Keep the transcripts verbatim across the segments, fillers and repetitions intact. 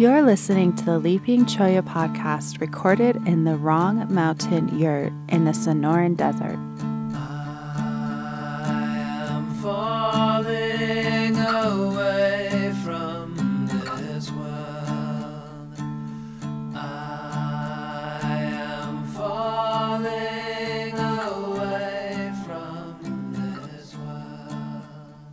You're listening to the Leaping Cholla podcast recorded in the Wrong Mountain Yurt in the Sonoran Desert. I am falling away from this world. I am falling away from this world.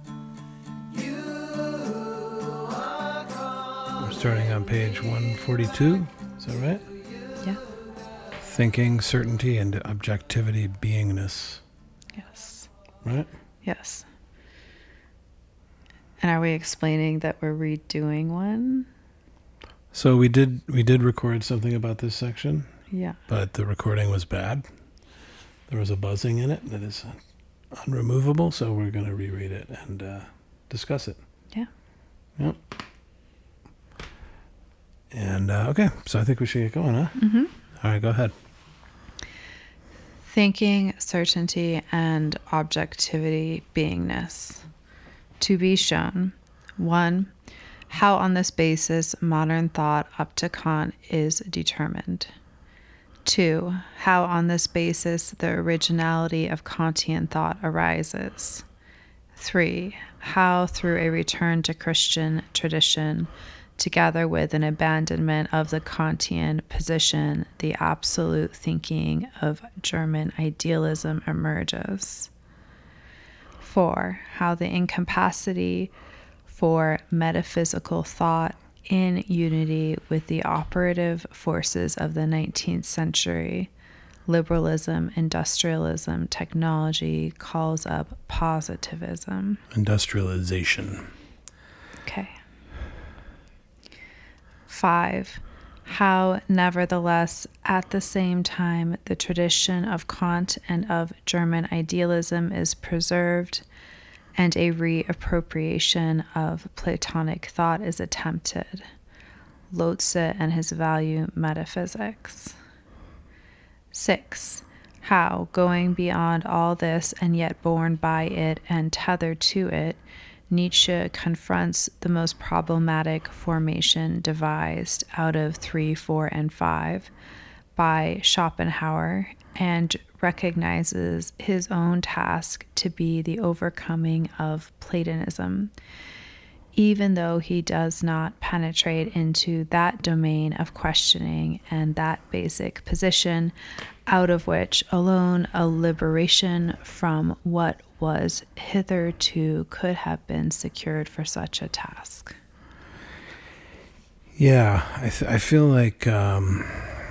You are gone. We're starting on page one forty-two. Is that right? Yeah. Thinking, certainty, and objectivity, beingness. Yes. Right? Yes. And are we explaining that we're redoing one? So we did we did record something about this section, Yeah. but the recording was bad. There was a buzzing in it that is unremovable, so we're going to reread it and uh, discuss it. Yeah. Yep. And, uh, okay, so I think we should get going, huh? Mm-hmm. All right, go ahead. Thinking, certainty, and objectivity, beingness. To be shown. One, how on this basis modern thought up to Kant is determined. Two, how on this basis the originality of Kantian thought arises. Three, how through a return to Christian tradition, together with an abandonment of the Kantian position, the absolute thinking of German idealism emerges. Four, how the incapacity for metaphysical thought in unity with the operative forces of the nineteenth century, liberalism, industrialism, technology, calls up positivism. Industrialization. Okay. Five, how, nevertheless, at the same time, the tradition of Kant and of German idealism is preserved, and a reappropriation of Platonic thought is attempted. Lotze and his value metaphysics. Six, how, going beyond all this and yet borne by it and tethered to it, Nietzsche confronts the most problematic formation devised out of three, four, and five by Schopenhauer and recognizes his own task to be the overcoming of Platonism, even though he does not penetrate into that domain of questioning and that basic position out of which alone a liberation from what was hitherto could have been secured for such a task. Yeah, I th- I feel like um,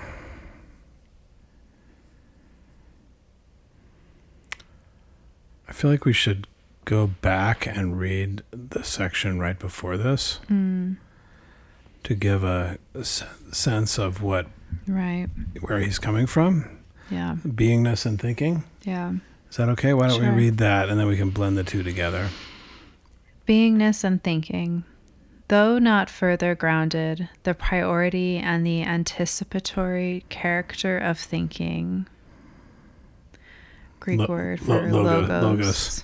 I feel like we should go back and read the section right before this Mm. to give a, a s- sense of what Right. where he's coming from, Yeah. beingness and thinking. Yeah. Is that okay? Why don't Sure. we read that and then we can blend the two together? Beingness and thinking. Though not further grounded, the priority and the anticipatory character of thinking. Greek Lo- word lo- for logo- logos. logos.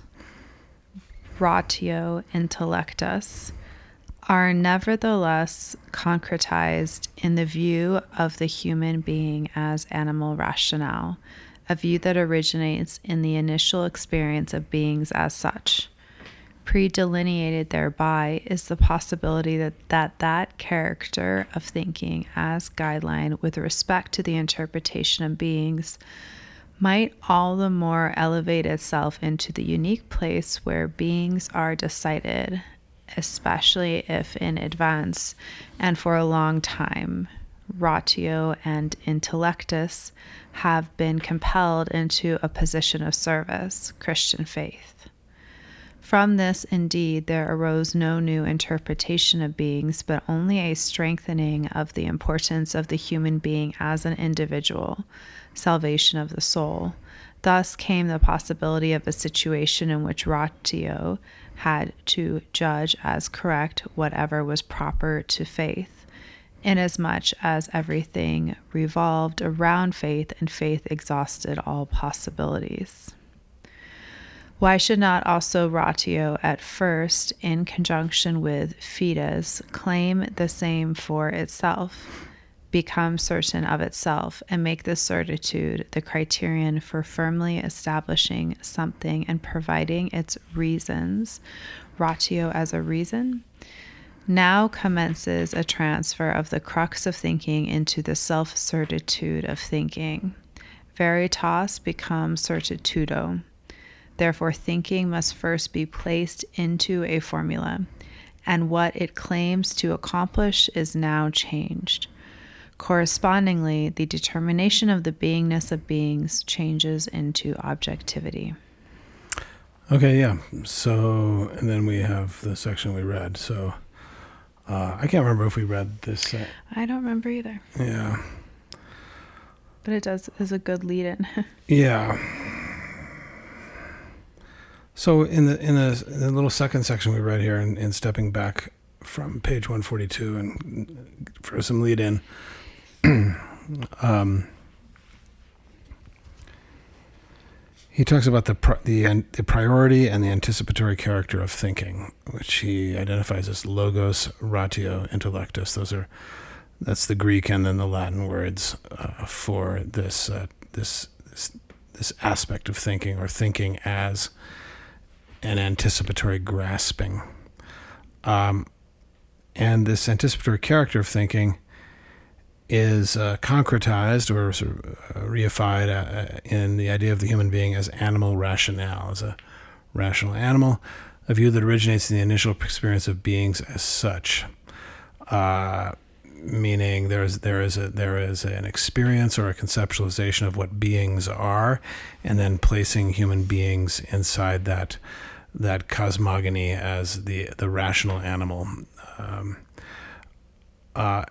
Ratio intellectus, are nevertheless concretized in the view of the human being as animal rationale, a view that originates in the initial experience of beings as such. Predelineated thereby is the possibility that, that that character of thinking as guideline with respect to the interpretation of beings might all the more elevate itself into the unique place where beings are decided, especially if in advance and for a long time, ratio and intellectus have been compelled into a position of service, Christian faith. From this, indeed, there arose no new interpretation of beings, but only a strengthening of the importance of the human being as an individual, salvation of the soul. Thus came the possibility of a situation in which ratio had to judge as correct whatever was proper to faith, inasmuch as everything revolved around faith and faith exhausted all possibilities. Why should not also ratio at first, in conjunction with fides, claim the same for itself, become certain of itself, and make this certitude the criterion for firmly establishing something and providing its reasons, ratio as a reason? Now commences a transfer of the crux of thinking into the self-certitude of thinking. Veritas becomes certitudo. Therefore, thinking must first be placed into a formula, and what it claims to accomplish is now changed. Correspondingly, the determination of the beingness of beings changes into objectivity. Okay, yeah. So, and then we have the section we read. So, uh, I can't remember if we read this. Uh, I don't remember either. Yeah. But it does is a good lead-in. Yeah. So in the in the, in the little second section we read here, in, in stepping back from page one forty-two, and for some lead-in, um, he talks about the pri- the the priority and the anticipatory character of thinking, which he identifies as logos, ratio, intellectus. Those are that's the Greek and then the Latin words uh, for this, uh, this this this aspect of thinking, or thinking as an anticipatory grasping. Um, and this anticipatory character of thinking is uh, concretized or sort of uh, reified uh, in the idea of the human being as animal rationale, as a rational animal, a view that originates in the initial experience of beings as such. Uh, meaning there is there is a there is an experience or a conceptualization of what beings are, and then placing human beings inside that that cosmogony as the the rational animal, um, uh,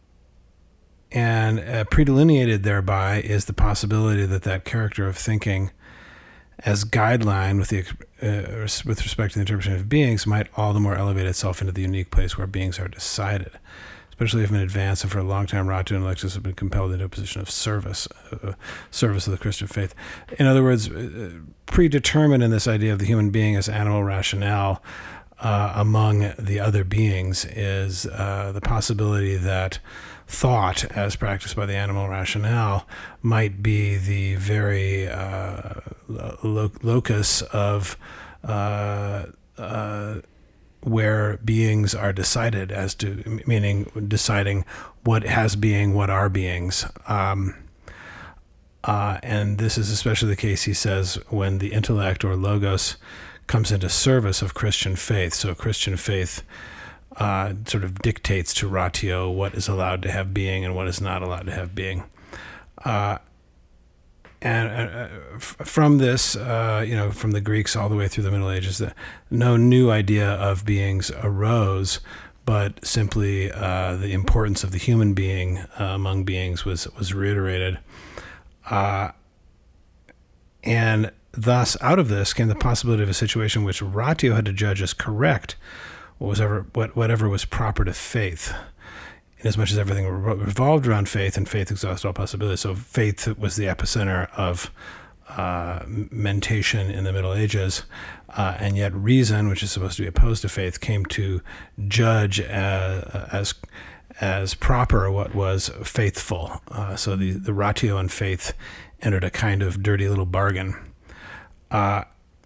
and uh, predelineated thereby is the possibility that that character of thinking, as guideline with the uh, with respect to the interpretation of beings, might all the more elevate itself into the unique place where beings are decided. Especially if in advance and for a long time, Ratio and Intellectus have been compelled into a position of service, uh, service of the Christian faith. In other words, uh, predetermined in this idea of the human being as animal rationale uh, among the other beings is uh, the possibility that thought, as practiced by the animal rationale, might be the very uh, lo- locus of uh, uh, where beings are decided as to, meaning deciding what has being, what are beings. Um, uh, and this is especially the case, he says, when the intellect or logos comes into service of Christian faith. So Christian faith uh, sort of dictates to Ratio what is allowed to have being and what is not allowed to have being. Uh, And uh, f- from this, uh, you know, from the Greeks all the way through the Middle Ages, that no new idea of beings arose, but simply uh, the importance of the human being uh, among beings was was reiterated. Uh, and thus, out of this came the possibility of a situation in which Ratio had to judge as correct what was ever, what, whatever was proper to faith, as much as everything revolved around faith, and faith exhausted all possibilities. So faith was the epicenter of uh, mentation in the Middle Ages, uh, and yet reason, which is supposed to be opposed to faith, came to judge as as, as proper what was faithful. Uh, so the, the Ratio and faith entered a kind of dirty little bargain. Uh,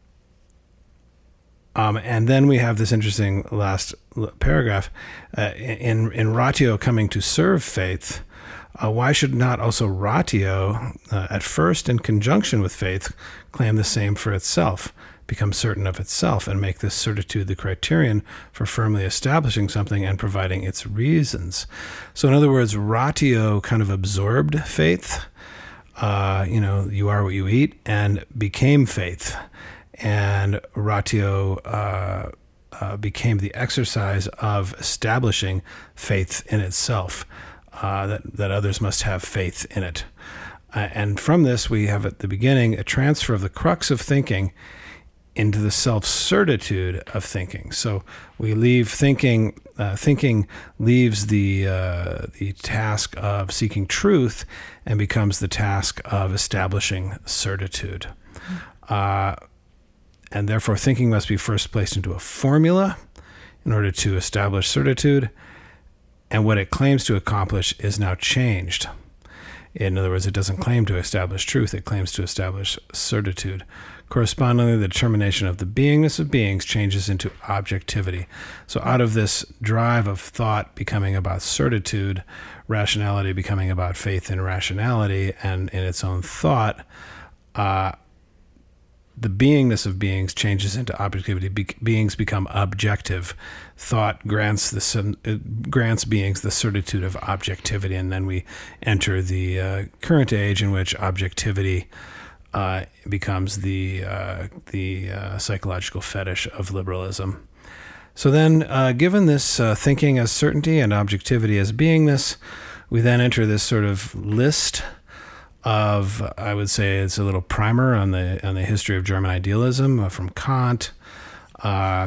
Um, and then we have this interesting last paragraph. Uh, in, in Ratio coming to serve faith, uh, why should not also Ratio, uh, at first in conjunction with faith, claim the same for itself, become certain of itself, and make this certitude the criterion for firmly establishing something and providing its reasons? So in other words, Ratio kind of absorbed faith, uh, you know, you are what you eat, and became faith. And Ratio uh, uh, became the exercise of establishing faith in itself, uh, that, that others must have faith in it. Uh, and from this, we have at the beginning a transfer of the crux of thinking into the self-certitude of thinking. So we leave thinking, uh, thinking leaves the, uh, the task of seeking truth and becomes the task of establishing certitude. Uh, and therefore thinking must be first placed into a formula in order to establish certitude, and what it claims to accomplish is now changed. In other words, it doesn't claim to establish truth, it claims to establish certitude. Correspondingly, the determination of the beingness of beings changes into objectivity. So out of this drive of thought becoming about certitude, rationality becoming about faith in rationality and in its own thought, uh, the beingness of beings changes into objectivity. Be- beings become objective. Thought grants the uh, grants beings the certitude of objectivity, and then we enter the uh, current age in which objectivity uh, becomes the uh, the uh, psychological fetish of liberalism. So then, uh, given this uh, thinking as certainty and objectivity as beingness, we then enter this sort of list of, I would say it's a little primer on the on the history of German idealism, uh, from Kant uh,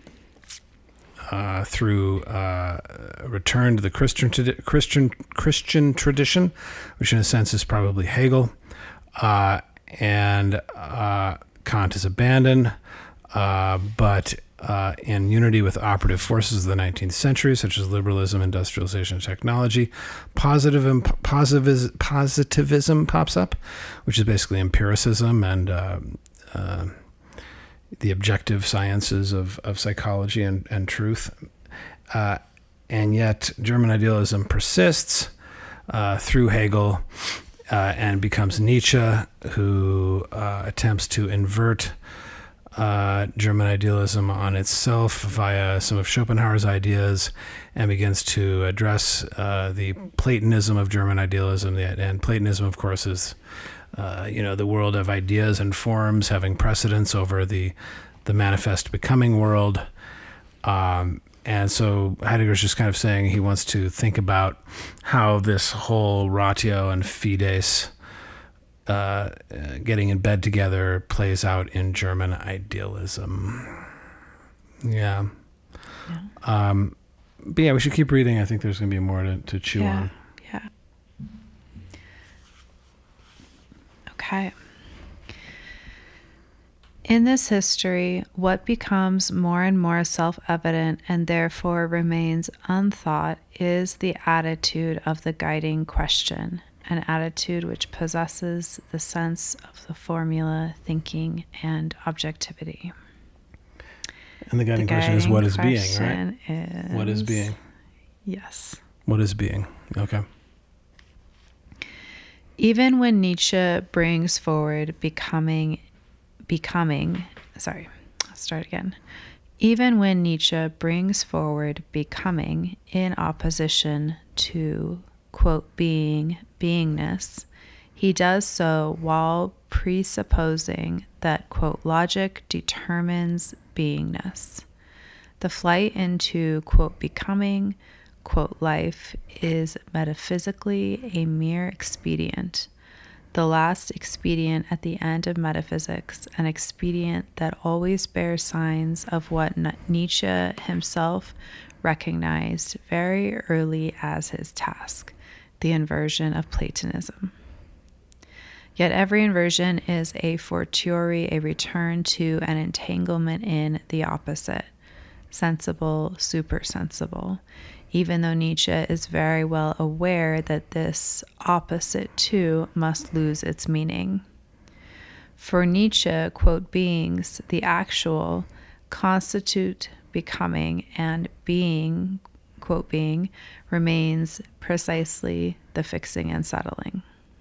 uh, through uh, return to the Christian Christian Christian tradition, which in a sense is probably Hegel, uh, and uh, Kant is abandoned, uh, but Uh, in unity with operative forces of the nineteenth century, such as liberalism, industrialization, and technology. Positive, positivism, positivism pops up, which is basically empiricism and uh, uh, the objective sciences of, of psychology and, and truth. Uh, and yet German idealism persists uh, through Hegel uh, and becomes Nietzsche, who uh, attempts to invert Uh, German idealism on itself via some of Schopenhauer's ideas, and begins to address uh, the Platonism of German idealism. And Platonism, of course, is uh, you know the world of ideas and forms having precedence over the the manifest becoming world. Um, and so Heidegger's just kind of saying he wants to think about how this whole ratio and fides Uh, getting in bed together plays out in German idealism. Yeah. yeah. Um, but yeah, we should keep reading. I think there's going to be more to, to chew yeah. on. Yeah. Okay. In this history, what becomes more and more self-evident and therefore remains unthought is the attitude of the guiding question. An attitude which possesses the sense of the formula, thinking, and objectivity. And the guiding, the guiding question is, what is being, right? Is, what is being? Yes. What is being? Okay. Even when Nietzsche brings forward becoming, becoming, sorry, I'll start again. Even when Nietzsche brings forward becoming in opposition to, quote, being, beingness, he does so while presupposing that, quote, logic determines beingness. The flight into, quote, becoming, quote, life is metaphysically a mere expedient, the last expedient at the end of metaphysics, an expedient that always bears signs of what Nietzsche himself recognized very early as his task, the inversion of Platonism. Yet every inversion is a fortiori a return to an entanglement in the opposite, sensible, supersensible, even though Nietzsche is very well aware that this opposite too must lose its meaning. For Nietzsche, quote, beings, the actual, constitute becoming, and being, quote, being, remains precisely the fixing and settling.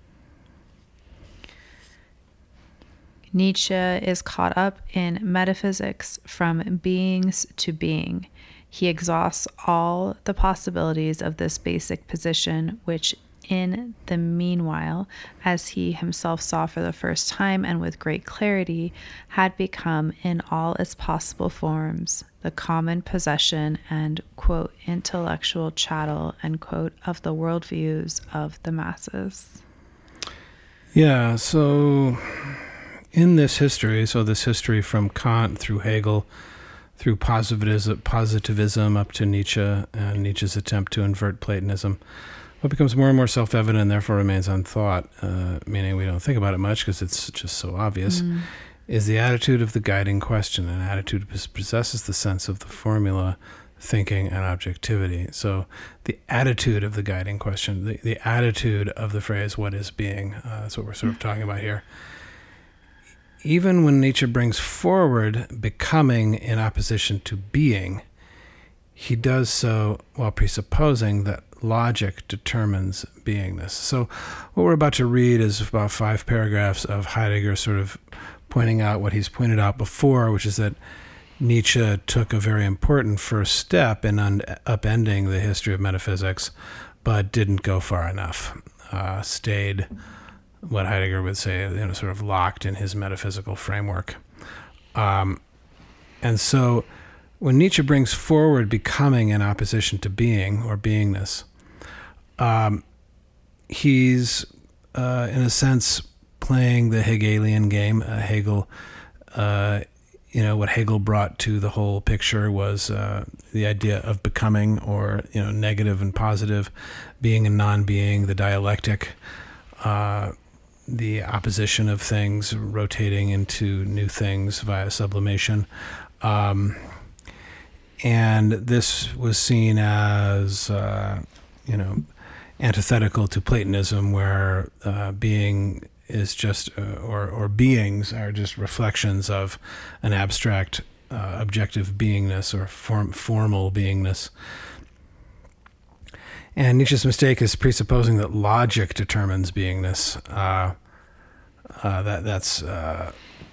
Nietzsche is caught up in metaphysics from beings to being. He exhausts all the possibilities of this basic position, which in the meanwhile, as he himself saw for the first time and with great clarity, had become in all its possible forms the common possession and, quote, intellectual chattel, end quote, of the worldviews of the masses. Yeah, so in this history, so this history from Kant through Hegel, through positivism, positivism up to Nietzsche and Nietzsche's attempt to invert Platonism, what becomes more and more self-evident and therefore remains unthought, uh, meaning we don't think about it much because it's just so obvious, mm. is the attitude of the guiding question. An attitude possesses the sense of the formula, thinking, and objectivity. So the attitude of the guiding question, the, the attitude of the phrase, what is being? Uh, that's what we're sort of talking about here. Even when Nietzsche brings forward becoming in opposition to being, he does so while presupposing that logic determines beingness. So what we're about to read is about five paragraphs of Heidegger sort of pointing out what he's pointed out before, which is that Nietzsche took a very important first step in un- upending the history of metaphysics, but didn't go far enough. Uh, stayed, what Heidegger would say, you know, sort of locked in his metaphysical framework. Um, and so when Nietzsche brings forward becoming in opposition to being or beingness, um, he's, uh, in a sense, playing the Hegelian game. Uh, Hegel, uh, you know, what Hegel brought to the whole picture was uh, the idea of becoming, or, you know, negative and positive, being and non-being, the dialectic, uh, the opposition of things rotating into new things via sublimation. Um, and this was seen as, uh, you know, antithetical to Platonism, where uh, being is just, uh, or, or beings are just reflections of an abstract, uh, objective beingness, or form, formal beingness. And Nietzsche's mistake is presupposing that logic determines beingness. Uh, uh, that that's, uh,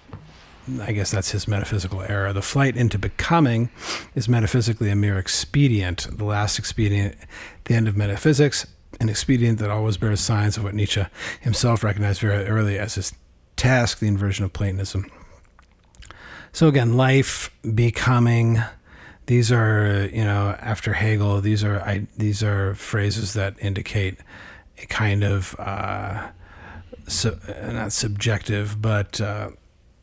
I guess that's his metaphysical error. The flight into becoming is metaphysically a mere expedient, the last expedient at the end of metaphysics, an expedient that always bears signs of what Nietzsche himself recognized very early as his task, the inversion of Platonism. So again, life, becoming, these are, you know, after Hegel, these are I, these are phrases that indicate a kind of, uh, su- not subjective, but uh,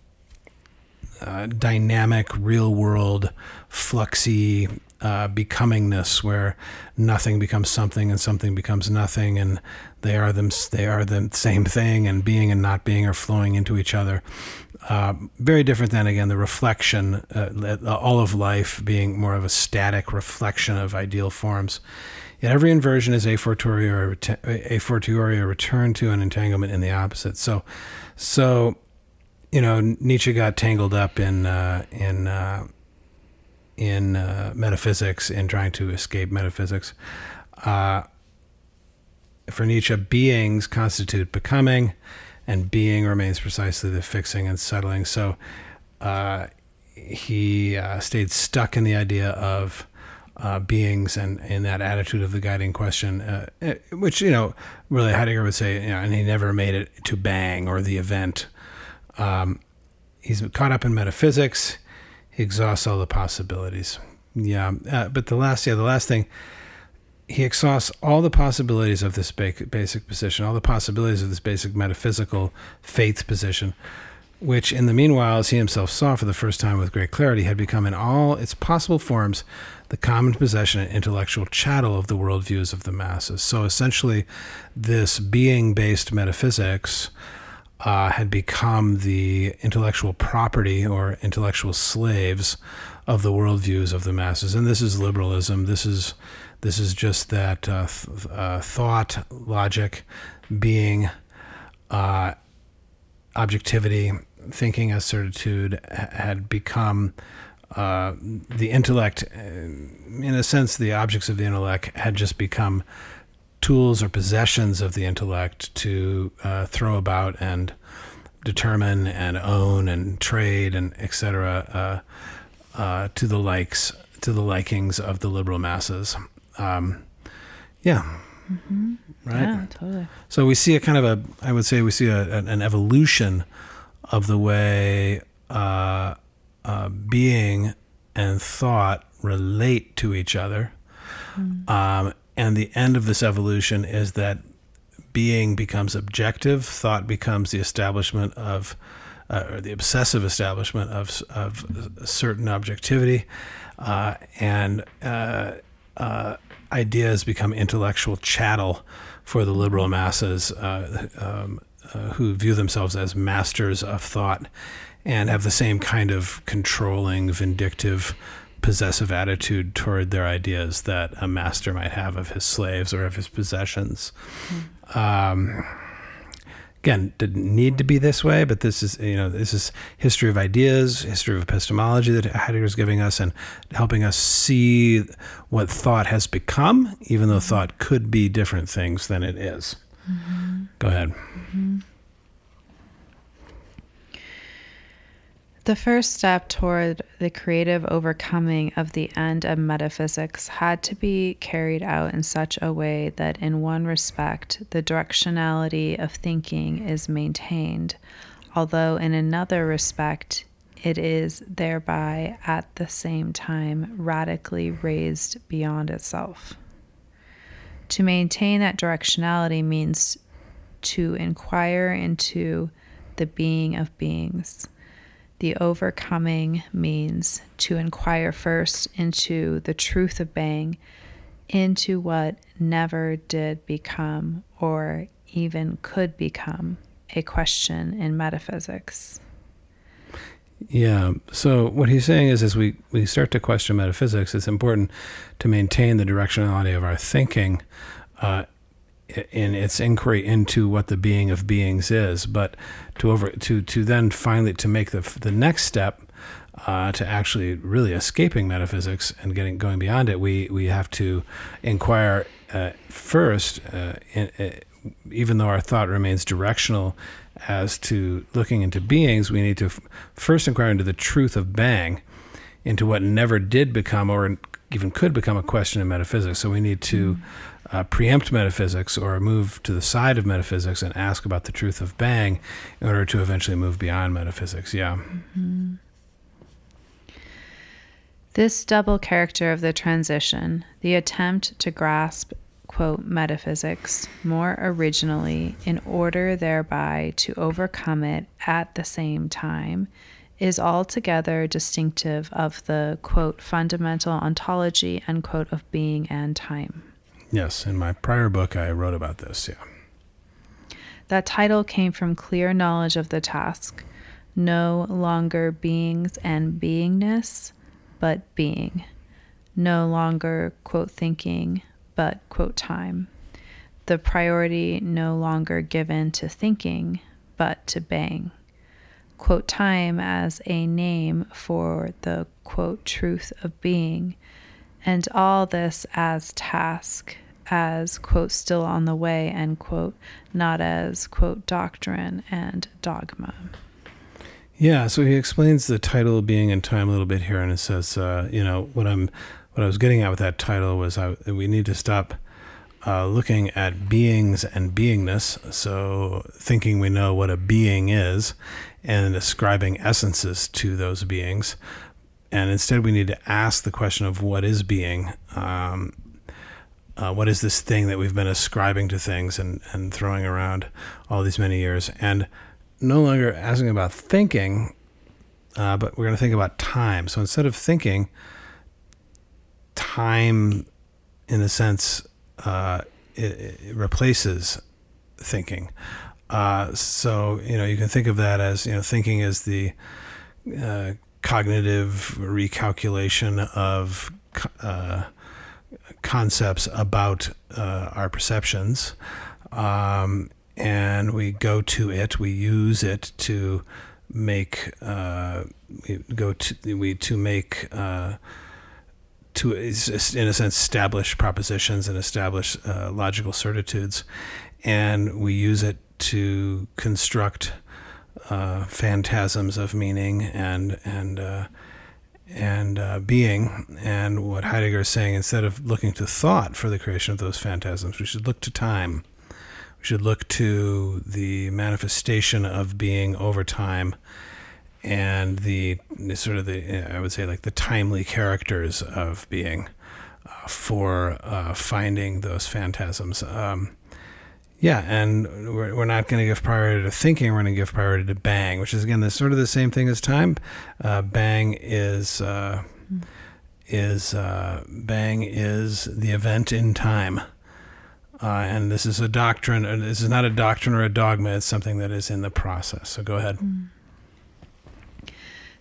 uh, dynamic, real-world, fluxy uh, becomingness, where nothing becomes something and something becomes nothing, and they are them. They are the same thing, and being and not being are flowing into each other. Uh, very different than, again, the reflection, uh, all of life being more of a static reflection of ideal forms. Yet every inversion is a fortiori or a fortiori a return to an entanglement in the opposite. So, so, you know, Nietzsche got tangled up in uh, in uh, in uh, metaphysics, in trying to escape metaphysics. Uh, for Nietzsche, beings constitute becoming, and being remains precisely the fixing and settling. So uh, he uh, stayed stuck in the idea of uh, beings and in that attitude of the guiding question, uh, which, you know, really Heidegger would say, you know, and he never made it to bang or the event. Um, he's caught up in metaphysics. He exhausts all the possibilities. Yeah, uh, but the last, yeah, the last thing, he exhausts all the possibilities of this basic position, all the possibilities of this basic metaphysical faith position, which in the meanwhile, as he himself saw for the first time with great clarity, had become in all its possible forms the common possession and intellectual chattel of the worldviews of the masses. So essentially, this being-based metaphysics uh, had become the intellectual property or intellectual slaves of the worldviews of the masses. And this is liberalism. This is This is just that uh, th- uh, thought, logic, being, uh, objectivity, thinking as certitude ha- had become uh, the intellect. In a sense, the objects of the intellect had just become tools or possessions of the intellect to uh, throw about and determine and own and trade and et cetera uh, uh, to the likes, to the likings of the liberal masses. Um, yeah. Mm-hmm. Right. Yeah, totally. So we see a kind of a, I would say we see a, an evolution of the way uh, uh, being and thought relate to each other. Mm. Um, and the end of this evolution is that being becomes objective, thought becomes the establishment of, uh, or the obsessive establishment of, of certain objectivity, uh, and uh, uh, ideas become intellectual chattel for the liberal masses uh, um, uh, who view themselves as masters of thought and have the same kind of controlling, vindictive, possessive attitude toward their ideas that a master might have of his slaves or of his possessions. Mm. Um, again, didn't need to be this way, but this is, you know, this is history of ideas, history of epistemology that Heidegger's giving us and helping us see what thought has become, even though thought could be different things than it is. Mm-hmm. Go ahead. Mm-hmm. The first step toward the creative overcoming of the end of metaphysics had to be carried out in such a way that in one respect the directionality of thinking is maintained, although in another respect it is thereby at the same time radically raised beyond itself. To maintain that directionality means to inquire into the being of beings. The overcoming means to inquire first into the truth of being, into what never did become or even could become a question in metaphysics. Yeah, so what he's saying is as we, we start to question metaphysics, it's important to maintain the directionality of our thinking uh, in its inquiry into what the being of beings is, but to over to to then finally to make the the next step uh, to actually really escaping metaphysics and getting going beyond it, we we have to inquire uh, first, uh, in, uh, even though our thought remains directional as to looking into beings, we need to f- first inquire into the truth of Bang, into what never did become or even could become a question in metaphysics. So we need to mm. Uh, preempt metaphysics or move to the side of metaphysics and ask about the truth of Bang in order to eventually move beyond metaphysics. Yeah. Mm-hmm. This double character of the transition, the attempt to grasp, quote, metaphysics more originally in order thereby to overcome it at the same time, is altogether distinctive of the, quote, fundamental ontology, unquote, of being and time. Yes, in my prior book, I wrote about this, yeah. That title came from clear knowledge of the task, no longer beings and beingness, but being. No longer, quote, thinking, but, quote, time. The priority no longer given to thinking, but to Bang. Quote, time as a name for the, quote, truth of being. And all this as task, as, quote, still on the way, end quote, not as, quote, doctrine and dogma. Yeah, so he explains the title of Being and Time a little bit here, and it says, uh, you know, what I'm, what I was getting at with that title was I, we need to stop uh, looking at beings and beingness, so thinking we know what a being is, and ascribing essences to those beings. And instead we need to ask the question of what is being, um, uh, what is this thing that we've been ascribing to things and, and throwing around all these many years, and no longer asking about thinking, uh, but we're going to think about time. So instead of thinking, time, in a sense, uh, it, it replaces thinking. Uh, so, you know, you can think of that as, you know, thinking is the uh, cognitive recalculation of uh, concepts about uh, our perceptions, um, and we go to it, we use it to make, uh, we go to, we to make, uh, to, in a sense, establish propositions and establish uh, logical certitudes, and we use it to construct uh, phantasms of meaning and and uh, and uh, being. And what Heidegger is saying, instead of looking to thought for the creation of those phantasms, we should look to time. We should look to the manifestation of being over time, and the sort of the, I would say, like the timely characters of being uh, for uh, finding those phantasms. Um, Yeah, and we're, we're not going to give priority to thinking, we're going to give priority to Bang, which is, again, the, sort of the same thing as time. Uh, Bang is uh, mm. is uh, Bang is the event in time. Uh, and this is a doctrine, this is not a doctrine or a dogma, it's something that is in the process. So go ahead. Mm.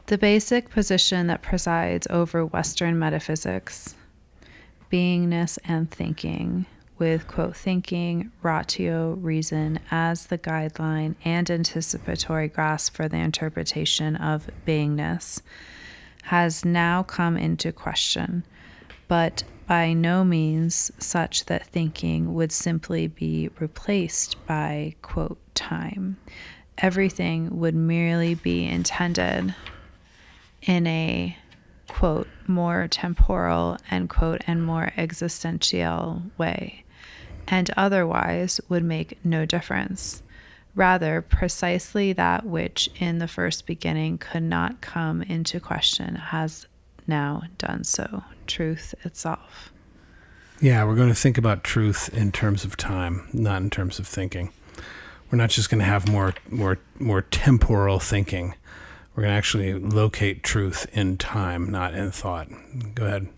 The basic position that presides over Western metaphysics, beingness and thinking, with, quote, thinking, ratio, reason as the guideline and anticipatory grasp for the interpretation of beingness, has now come into question, but by no means such that thinking would simply be replaced by, quote, time. Everything would merely be intended in a, quote, more temporal, end quote, and more existential way, and otherwise would make no difference. Rather, precisely that which in the first beginning could not come into question has now done so, truth itself. Yeah, we're going to think about truth in terms of time, not in terms of thinking. We're not just going to have more more more temporal thinking. We're going to actually locate truth in time, not in thought. Go ahead.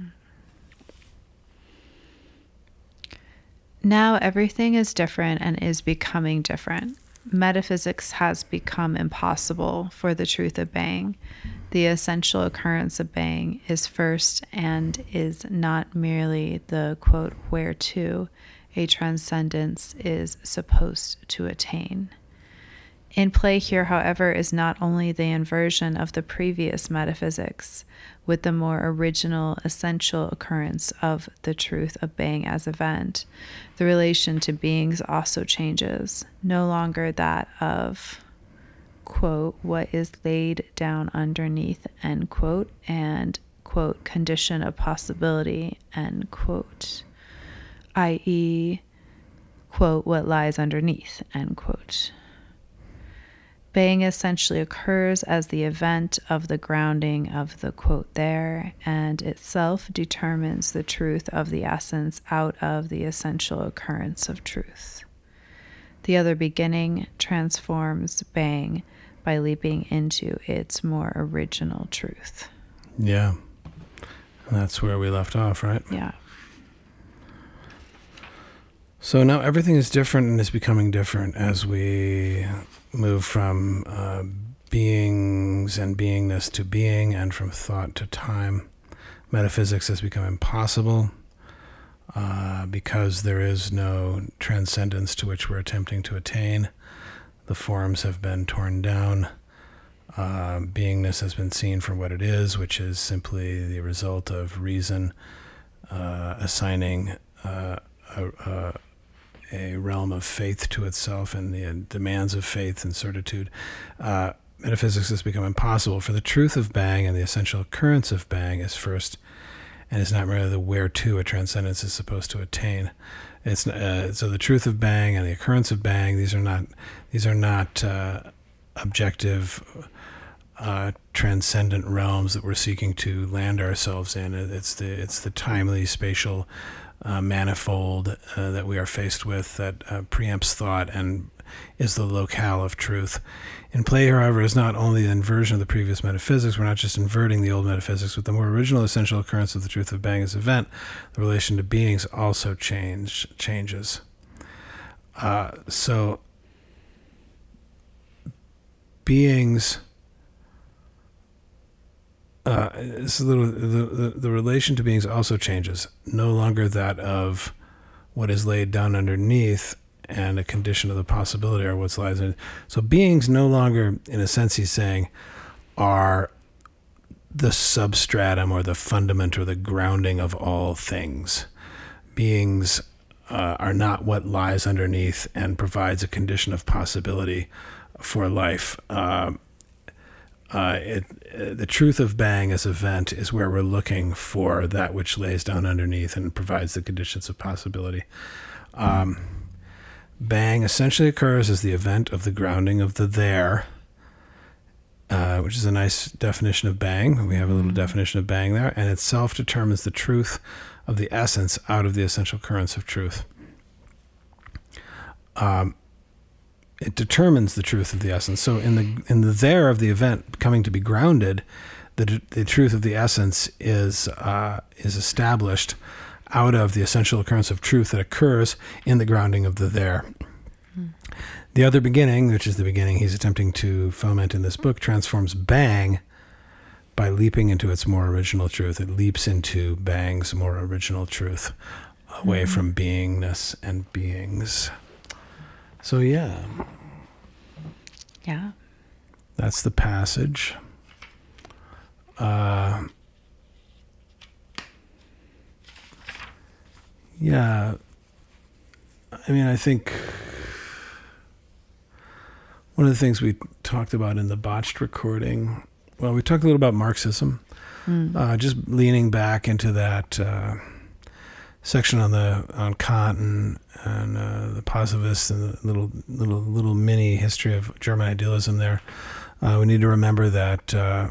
Now everything is different and is becoming different. Metaphysics has become impossible for the truth of being. The essential occurrence of being is first and is not merely the, quote, whereto a transcendence is supposed to attain. In play here, however, is not only the inversion of the previous metaphysics with the more original essential occurrence of the truth of being as event. The relation to beings also changes, no longer that of, quote, what is laid down underneath, end quote, and, quote, condition of possibility, end quote, that is, quote, what lies underneath, end quote. Being essentially occurs as the event of the grounding of the, quote, there, and itself determines the truth of the essence out of the essential occurrence of truth. The other beginning transforms being by leaping into its more original truth. Yeah. That's where we left off, right? Yeah. So now everything is different and is becoming different as we move from uh, beings and beingness to being, and from thought to time. Metaphysics has become impossible uh, because there is no transcendence to which we're attempting to attain. The forms have been torn down. Uh, beingness has been seen for what it is, which is simply the result of reason uh, assigning uh, a, a a realm of faith to itself and the demands of faith and certitude. Uh, metaphysics has become impossible, for the truth of Bang and the essential occurrence of Bang is first, and is not merely the whereto a transcendence is supposed to attain. It's uh, so the truth of Bang and the occurrence of Bang, these are not these are not uh, objective uh, transcendent realms that we're seeking to land ourselves in. It's the it's the timely spatial Uh, manifold uh, that we are faced with that uh, preempts thought and is the locale of truth. In play, however, is not only the inversion of the previous metaphysics. We're not just inverting the old metaphysics, but the more original essential occurrence of the truth of Bang as event. The relation to beings also change changes. Uh, so beings. Uh, it's a little, the, the, the relation to beings also changes. No longer that of what is laid down underneath and a condition of the possibility or what's lies in. So beings no longer, in a sense he's saying, are the substratum or the fundament or the grounding of all things. Beings uh, are not what lies underneath and provides a condition of possibility for life. Uh, Uh, it, uh, the truth of Bang as event is where we're looking for that which lays down underneath and provides the conditions of possibility. Um, Bang essentially occurs as the event of the grounding of the there, uh, which is a nice definition of Bang. We have a little definition of Bang there, and itself determines the truth of the essence out of the essential currents of truth. Um, It determines the truth of the essence. So in the in the there of the event coming to be grounded, the the truth of the essence is uh, is established out of the essential occurrence of truth that occurs in the grounding of the there. Mm. The other beginning, which is the beginning he's attempting to foment in this book, transforms Bang by leaping into its more original truth, it leaps into Bang's more original truth, away Mm-hmm. from beingness and beings. So yeah, Yeah. that's the passage. Uh, yeah, I mean, I think one of the things we talked about in the botched recording, well, we talked a little about Marxism, Mm. uh, just leaning back into that uh, section on the on Kant and, and uh, the positivists and the little little little mini history of German idealism there. Uh, we need to remember that uh,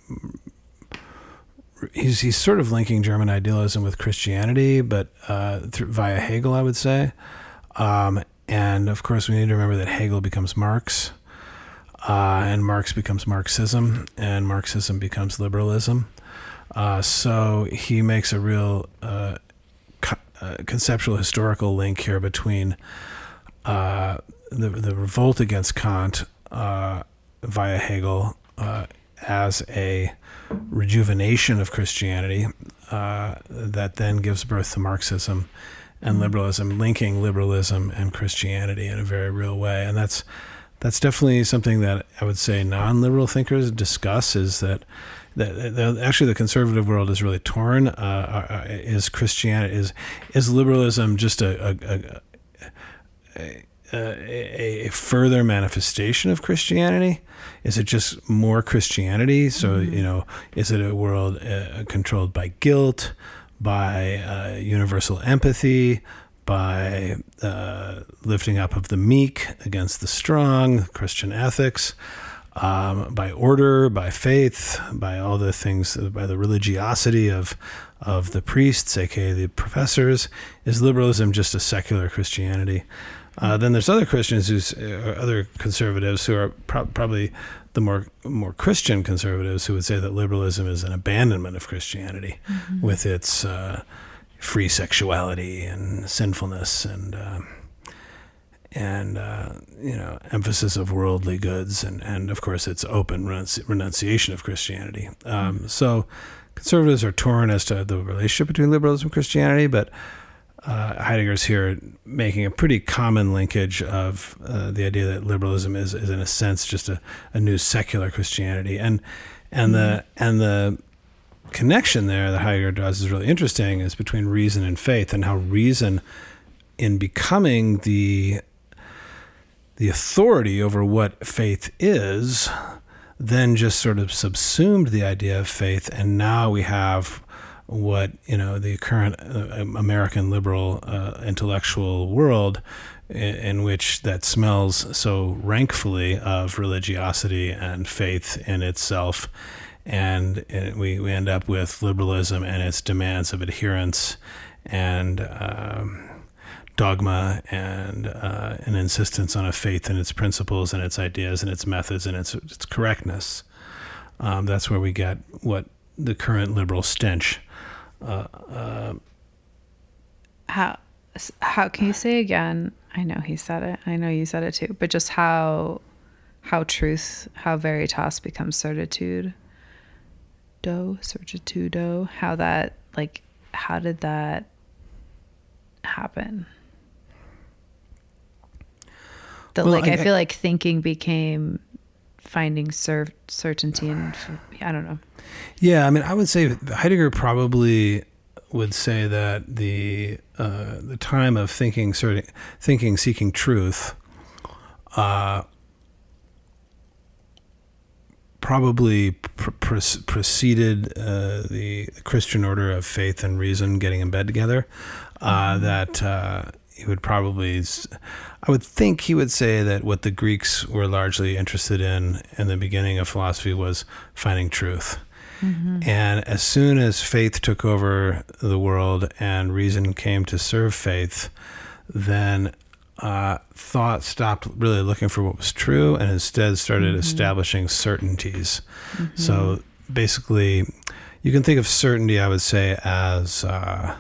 he's he's sort of linking German idealism with Christianity, but uh, through, via Hegel, I would say. Um, and of course, we need to remember that Hegel becomes Marx, uh, and Marx becomes Marxism, and Marxism becomes liberalism. Uh, so he makes a real uh, co- uh, conceptual historical link here between uh, the the revolt against Kant uh, via Hegel uh, as a rejuvenation of Christianity uh, that then gives birth to Marxism and liberalism, linking liberalism and Christianity in a very real way. And that's that's definitely something that I would say non-liberal thinkers discuss, is that, that, that actually the conservative world is really torn. Uh, is Christianity, is is liberalism just a, a, a, a, a further manifestation of Christianity? Is it just more Christianity? So, you know, is it a world uh, controlled by guilt, by uh, universal empathy, by uh, lifting up of the meek against the strong, Christian ethics, um, by order, by faith, by all the things, by the religiosity of of the priests, aka the professors? Is liberalism just a secular Christianity? Uh, then there's other Christians, who's uh, other conservatives who are pro- probably the more more Christian conservatives, who would say that liberalism is an abandonment of Christianity, mm-hmm. with its uh, free sexuality and sinfulness and uh, and uh, you know, emphasis of worldly goods, and, and of course its open renunci- renunciation of Christianity. Um, mm-hmm. So conservatives are torn as to the relationship between liberalism and Christianity, but Uh, Heidegger's here making a pretty common linkage of uh, the idea that liberalism is, is in a sense just a, a new secular Christianity, and and mm-hmm. the and the connection there that Heidegger draws is really interesting, is between reason and faith, and how reason, in becoming the the authority over what faith is, then just sort of subsumed the idea of faith, and now we have what, you know, the current uh, American liberal uh, intellectual world, in, in which that smells so rankfully of religiosity and faith in itself, and, and we, we end up with liberalism and its demands of adherence and um, dogma and uh, an insistence on a faith in its principles and its ideas and its methods and its its correctness. Um, that's where we get what the current liberal stench. Uh, uh, how how can you say again? I know he said it. I know you said it too. But just how how truth, how veritas becomes certitude. Do certitudo. How that, like, how did that happen? That, well, like, I, I, feel like thinking became finding cer- certainty, and I don't know. Yeah, I mean, I would say Heidegger probably would say that the uh, the time of thinking, certain, thinking, seeking truth, uh, probably pr- pr- preceded uh, the Christian order of faith and reason getting in bed together. Uh, mm-hmm. That uh, he would probably, I would think he would say that what the Greeks were largely interested in in the beginning of philosophy was finding truth. Mm-hmm. And as soon as faith took over the world and reason came to serve faith, then uh, thought stopped really looking for what was true and instead started mm-hmm. establishing certainties. Mm-hmm. So basically, you can think of certainty, I would say, as uh,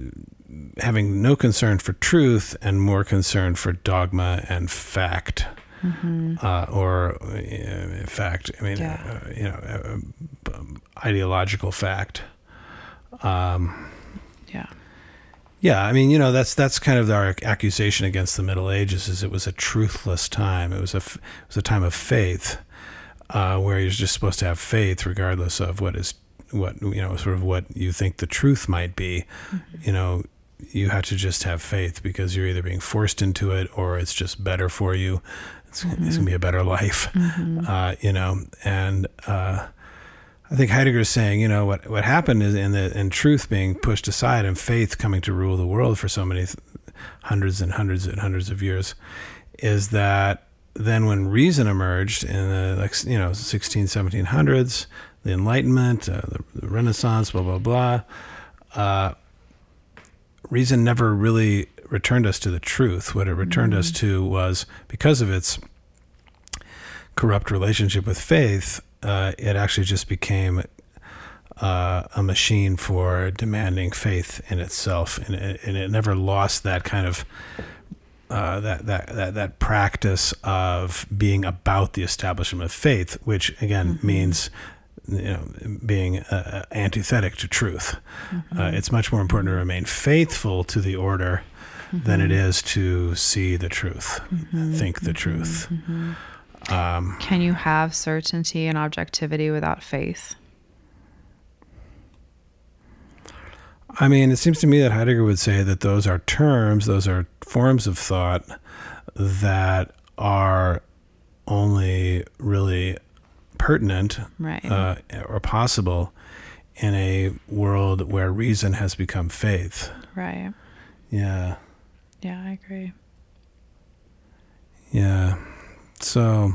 having no concern for truth and more concern for dogma and fact. Mm-hmm. uh, or uh, in fact, I mean, Yeah. uh, you know, uh, um, ideological fact. Um, Yeah. yeah, I mean, you know, that's that's kind of our accusation against the Middle Ages, is it was a truthless time. It was a f- it was a time of faith, uh, where you're just supposed to have faith regardless of what is what you know, sort of what you think the truth might be. Mm-hmm. You know, you have to just have faith because you're either being forced into it or it's just better for you. It's, Mm-hmm. it's gonna be a better life, Mm-hmm. uh, you know. And uh, I think Heidegger is saying, you know, what what happened is in the in truth being pushed aside and faith coming to rule the world for so many th- hundreds and hundreds and hundreds of years, is that then when reason emerged in the, like, you know, sixteen, seventeen hundreds, the Enlightenment, uh, the, the Renaissance, blah, blah, blah, uh, reason never really returned us to the truth. What it returned Mm-hmm. us to was, because of its corrupt relationship with faith, uh, it actually just became uh, a machine for demanding faith in itself, and it, and it never lost that kind of uh, that, that that that practice of being about the establishment of faith, which again Mm-hmm. means, you know, being uh, antithetic to truth. Mm-hmm. Uh, it's much more important to remain faithful to the order than it is to see the truth, Mm-hmm. think the truth. Mm-hmm. Um, Can you have certainty and objectivity without faith? I mean, it seems to me that Heidegger would say that those are terms, those are forms of thought that are only really pertinent Right. uh, or possible in a world where reason has become faith. Right. Yeah, Yeah, I agree. yeah. So,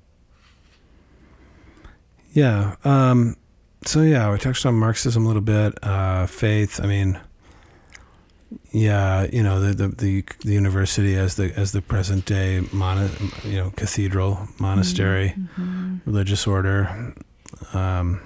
yeah. Um, so, yeah, we touched on Marxism a little bit, uh, faith. I mean, yeah, you know, the, the, the, the university as the, as the present day, mono, you know, cathedral, monastery, Mm-hmm. religious order. Um,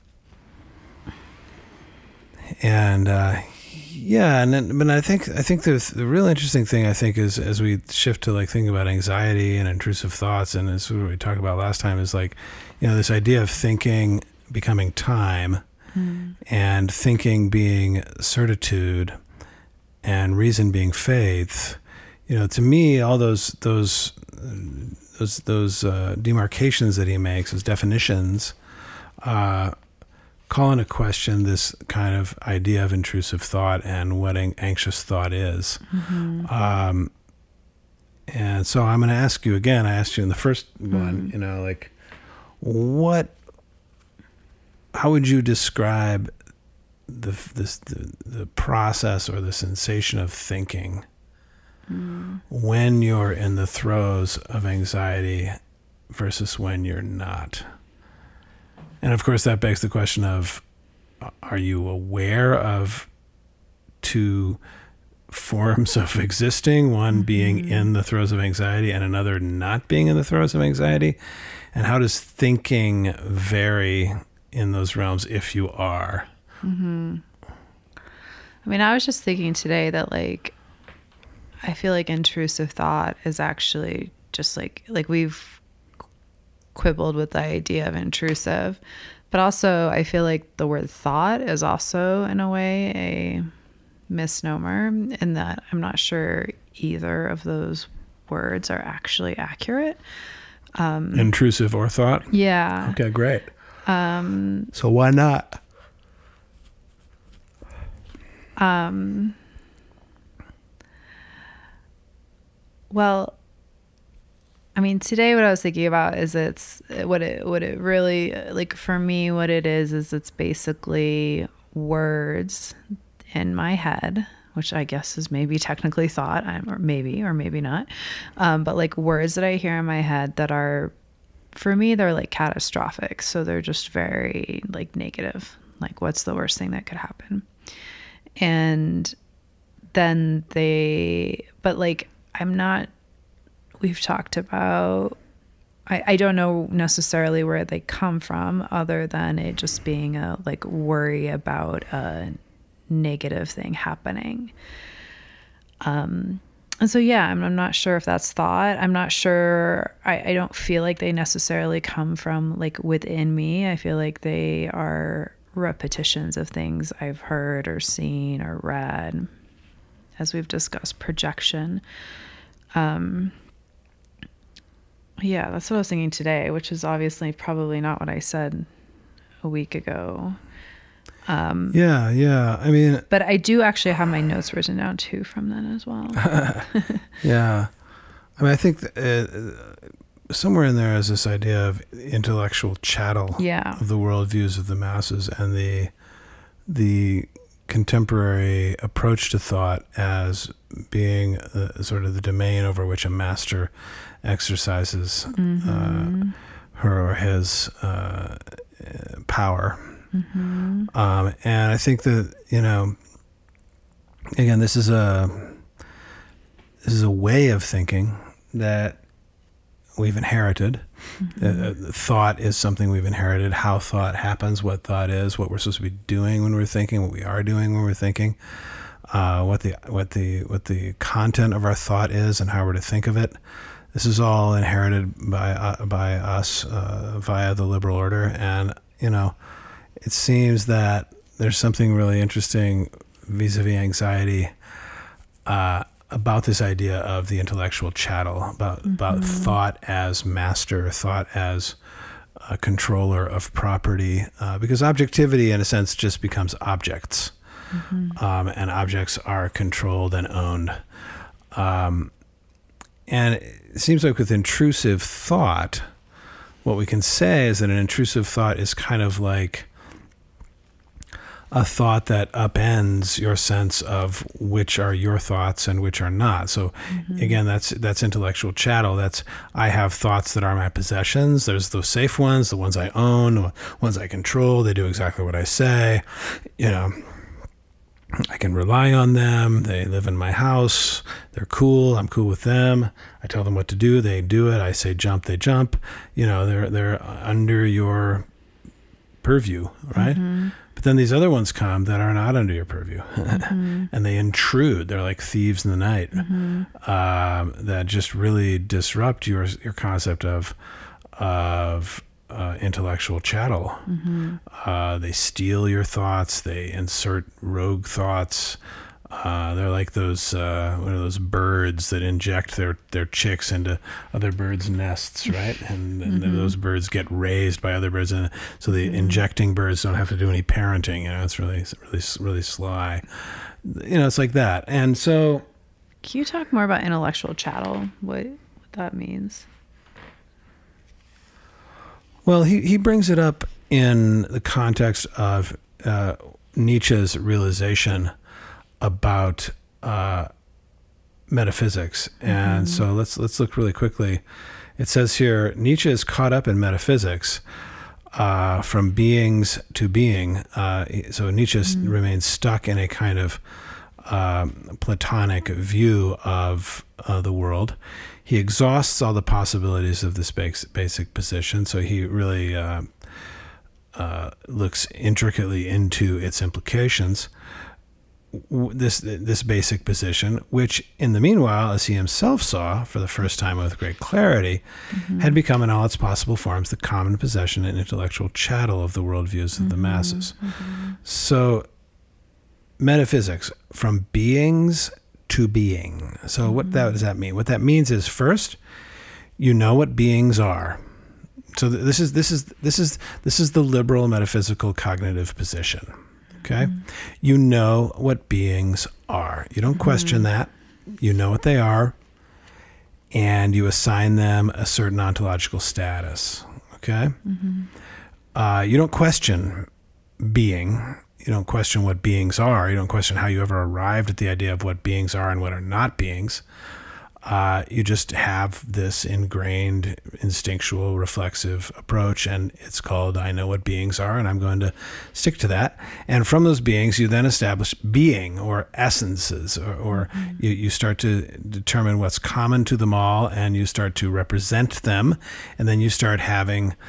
and, uh, yeah, and then, but I think I think the the real interesting thing, I think, is as we shift to like thinking about anxiety and intrusive thoughts, and as what we talked about last time, is like, you know, this idea of thinking becoming time, Mm-hmm. and thinking being certitude, and reason being faith. You know, to me, all those those those those uh, demarcations that he makes, those definitions, uh, call into question this kind of idea of intrusive thought and what an anxious thought is. Mm-hmm. Um, and so I'm going to ask you again. I asked you in the first one, you know, like, what, how would you describe the this the, the process or the sensation of thinking Mm. when you're in the throes of anxiety versus when you're not? And of course, that begs the question of, are you aware of two forms of existing, one Mm-hmm. being in the throes of anxiety and another not being in the throes of anxiety? And how does thinking vary in those realms if you are? Mm-hmm. I mean, I was just thinking today that, like, I feel like intrusive thought is actually just like, like we've quibbled with the idea of intrusive, but also I feel like the word thought is also in a way a misnomer, in that I'm not sure either of those words are actually accurate. Um, Intrusive or thought? yeah. Okay, great. Um, So why not? um, well, I mean, today what I was thinking about is it's what it what it really, like, for me, what it is is it's basically words in my head, which I guess is maybe technically thought, I'm, or maybe or maybe not, um, but like words that I hear in my head that are, for me, they're like catastrophic. So they're just very like negative. Like, what's the worst thing that could happen? And then they, but like, I'm not, we've talked about, I, I don't know necessarily where they come from, other than it just being a like worry about a negative thing happening. Um, And so, yeah, I'm, I'm not sure if that's thought. I'm not sure. I, I don't feel like they necessarily come from like within me. I feel like they are repetitions of things I've heard or seen or read, as we've discussed, projection. Um, yeah, that's what I was thinking today, which is obviously probably not what I said a week ago. Um, yeah, yeah. I mean, but I do actually have my notes written down too from then as well. yeah. I mean, I think uh, somewhere in there is this idea of intellectual chattel Yeah. of the worldviews of the masses and the the contemporary approach to thought as being uh, sort of the domain over which a master exercises Mm-hmm. uh, her or his uh, power. Mm-hmm. Um, and I think that, you know, again, this is a this is a way of thinking that we've inherited. Mm-hmm. Uh, thought is something we've inherited. How thought happens, what thought is, what we're supposed to be doing when we're thinking, what we are doing when we're thinking, uh, what the what the what the content of our thought is, and how we're to think of it. This is all inherited by uh, by us uh, via the liberal order, and you know. It seems that there's something really interesting vis-a-vis anxiety uh, about this idea of the intellectual chattel, about mm-hmm. about thought as master, thought as a controller of property, uh, because objectivity, in a sense, just becomes objects, mm-hmm. um, and objects are controlled and owned. Um, and it seems like with intrusive thought, what we can say is that an intrusive thought is kind of like a thought that upends your sense of which are your thoughts and which are not. So mm-hmm. again, that's that's intellectual chattel. That's I have thoughts that are my possessions. There's those safe ones, the ones I own, the ones I control. They do exactly what I say. You know, I can rely on them. They live in my house. They're cool. I'm cool with them. I tell them what to do. They do it. I say jump. They jump. You know, they're they're under your purview, right? Mm-hmm. But then these other ones come that are not under your purview, mm-hmm. and they intrude. They're like thieves in the night, mm-hmm. um, that just really disrupt your your concept of of uh, intellectual chattel. Mm-hmm. Uh, they steal your thoughts. They insert rogue thoughts. Uh, they're like those uh, one of those birds that inject their, their chicks into other birds' nests, right? And, and mm-hmm. those birds get raised by other birds, and so the mm-hmm. injecting birds don't have to do any parenting. You know, it's really, really, really sly. You know, it's like that. And so, can you talk more about intellectual chattel? What what that means? Well, he he brings it up in the context of uh, Nietzsche's realization about uh, metaphysics. And mm-hmm. so let's let's look really quickly. It says here, Nietzsche is caught up in metaphysics uh, from beings to being. Uh, so Nietzsche mm-hmm. remains stuck in a kind of uh, Platonic view of uh, the world. He exhausts all the possibilities of this basic, basic position. So he really uh, uh, looks intricately into its implications. This this basic position, which in the meanwhile, as he himself saw for the first time with great clarity, mm-hmm. had become in all its possible forms the common possession and intellectual chattel of the worldviews of mm-hmm. the masses. Mm-hmm. So metaphysics, from beings to being. So mm-hmm. what that, does that mean? What that means is, first, you know what beings are. So th- this is this is this is this is the liberal metaphysical cognitive position. Okay, mm-hmm. You know what beings are. You don't question mm-hmm. that. You know what they are, and you assign them a certain ontological status. Okay, mm-hmm. uh, you don't question being. You don't question what beings are. You don't question how you ever arrived at the idea of what beings are and what are not beings. Uh, you just have this ingrained, instinctual, reflexive approach, and it's called I know what beings are, and I'm going to stick to that. And from those beings, you then establish being or essences, or, or mm-hmm. you, you start to determine what's common to them all, and you start to represent them, and then you start having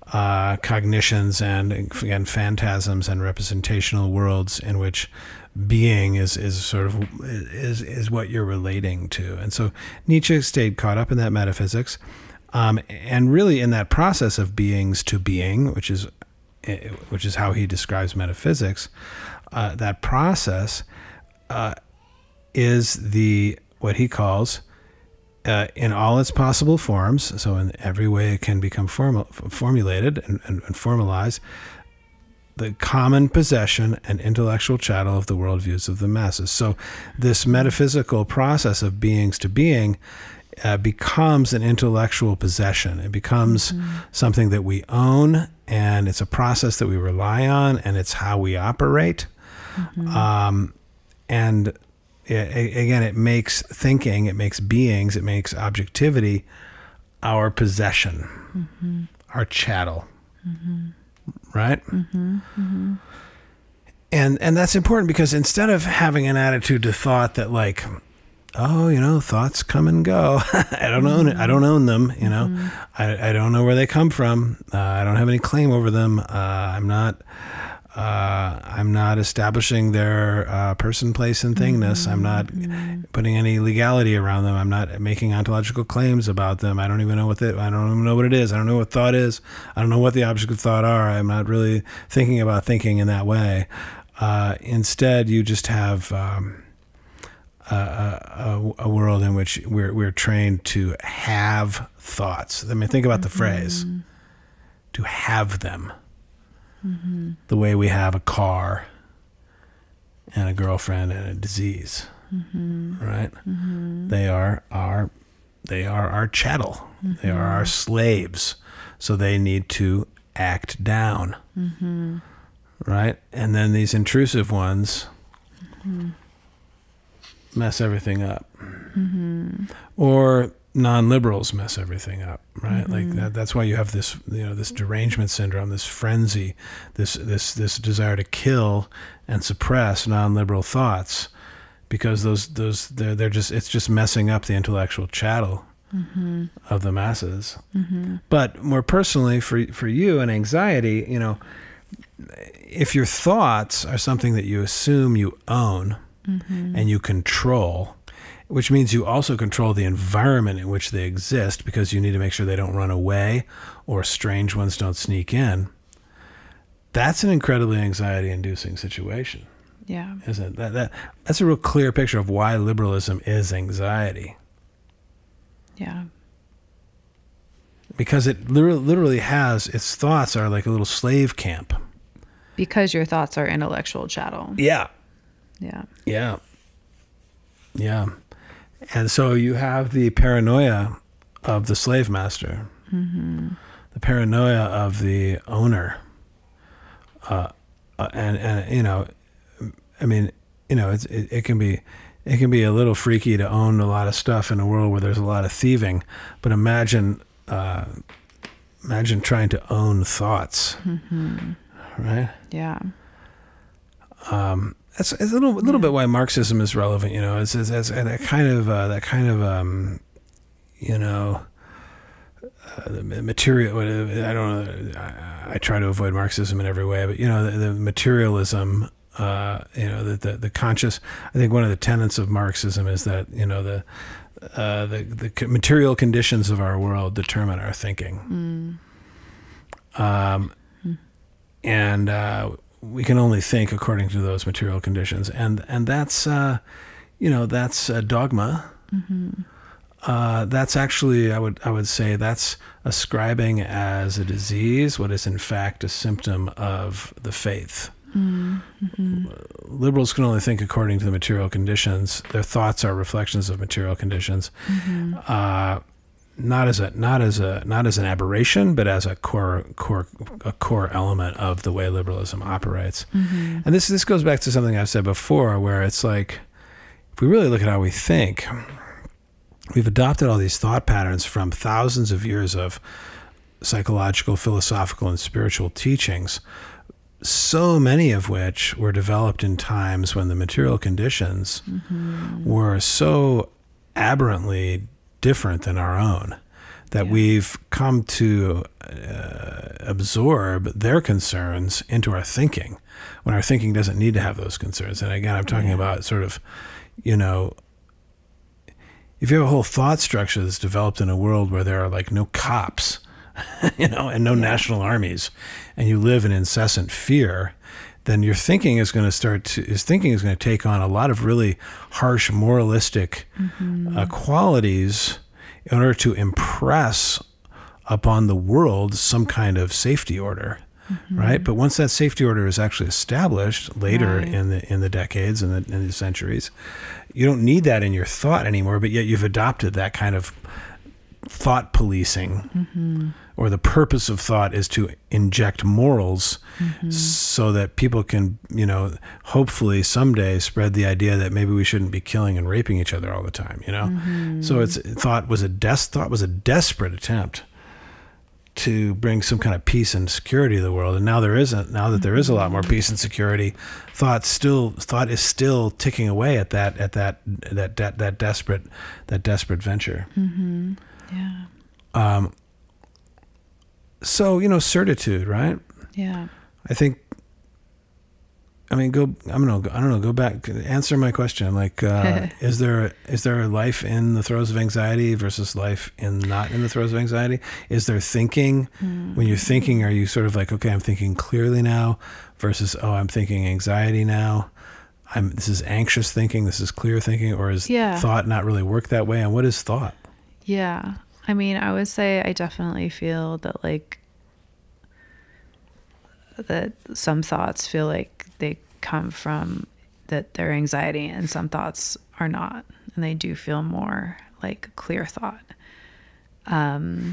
uh, cognitions and, again, phantasms and representational worlds in which being is is sort of is is what you're relating to. And so Nietzsche stayed caught up in that metaphysics, um, and really in that process of beings to being, which is which is how he describes metaphysics. Uh, that process uh, is the what he calls uh, in all its possible forms. So in every way it can become formal, formulated and, and, and formalized. The common possession and intellectual chattel of the worldviews of the masses. So this metaphysical process of beings to being uh, becomes an intellectual possession. It becomes mm-hmm. something that we own, and it's a process that we rely on, and it's how we operate. Mm-hmm. Um, and it, again, it makes thinking, it makes beings, it makes objectivity our possession, mm-hmm. our chattel. Mm-hmm. Right? Mm-hmm, mm-hmm. And and that's important because instead of having an attitude to thought that like, oh, you know, thoughts come and go. I don't own it. I don't own them. You know, mm-hmm. I, I don't know where they come from. Uh, I don't have any claim over them. Uh, I'm not. Uh, I'm not establishing their uh, person, place, and thingness. Mm-hmm. I'm not mm-hmm. putting any legality around them. I'm not making ontological claims about them. I don't even know what it. I don't even know what it is. I don't know what thought is. I don't know what the objects of thought are. I'm not really thinking about thinking in that way. Uh, instead, you just have um, a, a, a world in which we're we're trained to have thoughts. I mean, think about the mm-hmm. phrase "to have them." Mm-hmm. The way we have a car and a girlfriend and a disease, mm-hmm. right? Mm-hmm. They are our, they are our chattel. Mm-hmm. They are our slaves. So they need to act down, mm-hmm. right? And then these intrusive ones mm-hmm. mess everything up, mm-hmm. or non-liberals mess everything up, right? Mm-hmm. Like that. That's why you have this, you know, this derangement syndrome, this frenzy, this this this desire to kill and suppress non-liberal thoughts, because those those they're they're just it's just messing up the intellectual chattel mm-hmm. of the masses. Mm-hmm. But more personally, for for you and anxiety, you know, if your thoughts are something that you assume you own mm-hmm. and you control, which means you also control the environment in which they exist, because you need to make sure they don't run away or strange ones don't sneak in. That's an incredibly anxiety-inducing situation. Yeah. Isn't it? That, that, that's a real clear picture of why liberalism is anxiety. Yeah. Because it literally, literally has, its thoughts are like a little slave camp. Because your thoughts are intellectual chattel. Yeah. Yeah. Yeah. Yeah. And so you have the paranoia of the slave master, mm-hmm. the paranoia of the owner, uh, uh, and and you know, I mean, you know, it's, it it can be it can be a little freaky to own a lot of stuff in a world where there's a lot of thieving, but imagine uh, imagine trying to own thoughts, mm-hmm. right? Yeah. Um. That's a little, a little yeah. bit why Marxism is relevant, you know. It's, it's, it's that kind of, uh, that kind of, um, you know, uh, the material. I don't know. I, I try to avoid Marxism in every way, but you know, the, the materialism. Uh, you know, the, the the conscious. I think one of the tenets of Marxism is that you know the uh, the the material conditions of our world determine our thinking. Mm. Um, mm. and. Uh, we can only think according to those material conditions. And, and that's, uh, you know, that's a dogma. Mm-hmm. Uh, that's actually, I would, I would say that's ascribing as a disease what is in fact a symptom of the faith. Mm-hmm. Liberals can only think according to the material conditions. Their thoughts are reflections of material conditions. Mm-hmm. Uh, Not as a not as a not as an aberration, but as a core core a core element of the way liberalism operates. Mm-hmm. And this this goes back to something I've said before, where it's like, if we really look at how we think, we've adopted all these thought patterns from thousands of years of psychological, philosophical, and spiritual teachings, so many of which were developed in times when the material conditions mm-hmm. were so aberrantly different than our own, that yeah. we've come to uh, absorb their concerns into our thinking when our thinking doesn't need to have those concerns. And again, I'm talking Yeah. about sort of, you know, if you have a whole thought structure that's developed in a world where there are like no cops, you know, and no Yeah. national armies, and you live in incessant fear, then your thinking is going to start to, his thinking is going to take on a lot of really harsh moralistic Mm-hmm. uh, qualities in order to impress upon the world some kind of safety order, Mm-hmm. right? But once that safety order is actually established later Right. in the in the decades and the, in the centuries, you don't need that in your thought anymore. But yet you've adopted that kind of thought policing, Mm-hmm. or the purpose of thought is to inject morals Mm-hmm. so that people can, you know, hopefully someday spread the idea that maybe we shouldn't be killing and raping each other all the time, you know? Mm-hmm. So it's thought was a des- thought was a desperate attempt to bring some kind of peace and security to the world. And now there isn't, now that there is a lot more peace and security, thought still, thought is still ticking away at that, at that, that, that, that desperate, that desperate venture. Mm-hmm. Yeah. Um, so, you know, certitude, right? Yeah. I think, I mean, go, I'm going to, I don't know, go back, answer my question. Like, uh, is there, is there a life in the throes of anxiety versus life in not in the throes of anxiety? Is there thinking? Mm. When you're thinking, are you sort of like, okay, I'm thinking clearly now versus, oh, I'm thinking anxiety now. I'm, this is anxious thinking. This is clear thinking, or is Yeah. thought not really work that way? And what is thought? Yeah. I mean, I would say I definitely feel that like that some thoughts feel like they come from that they're anxiety and some thoughts are not. And they do feel more like clear thought. Um,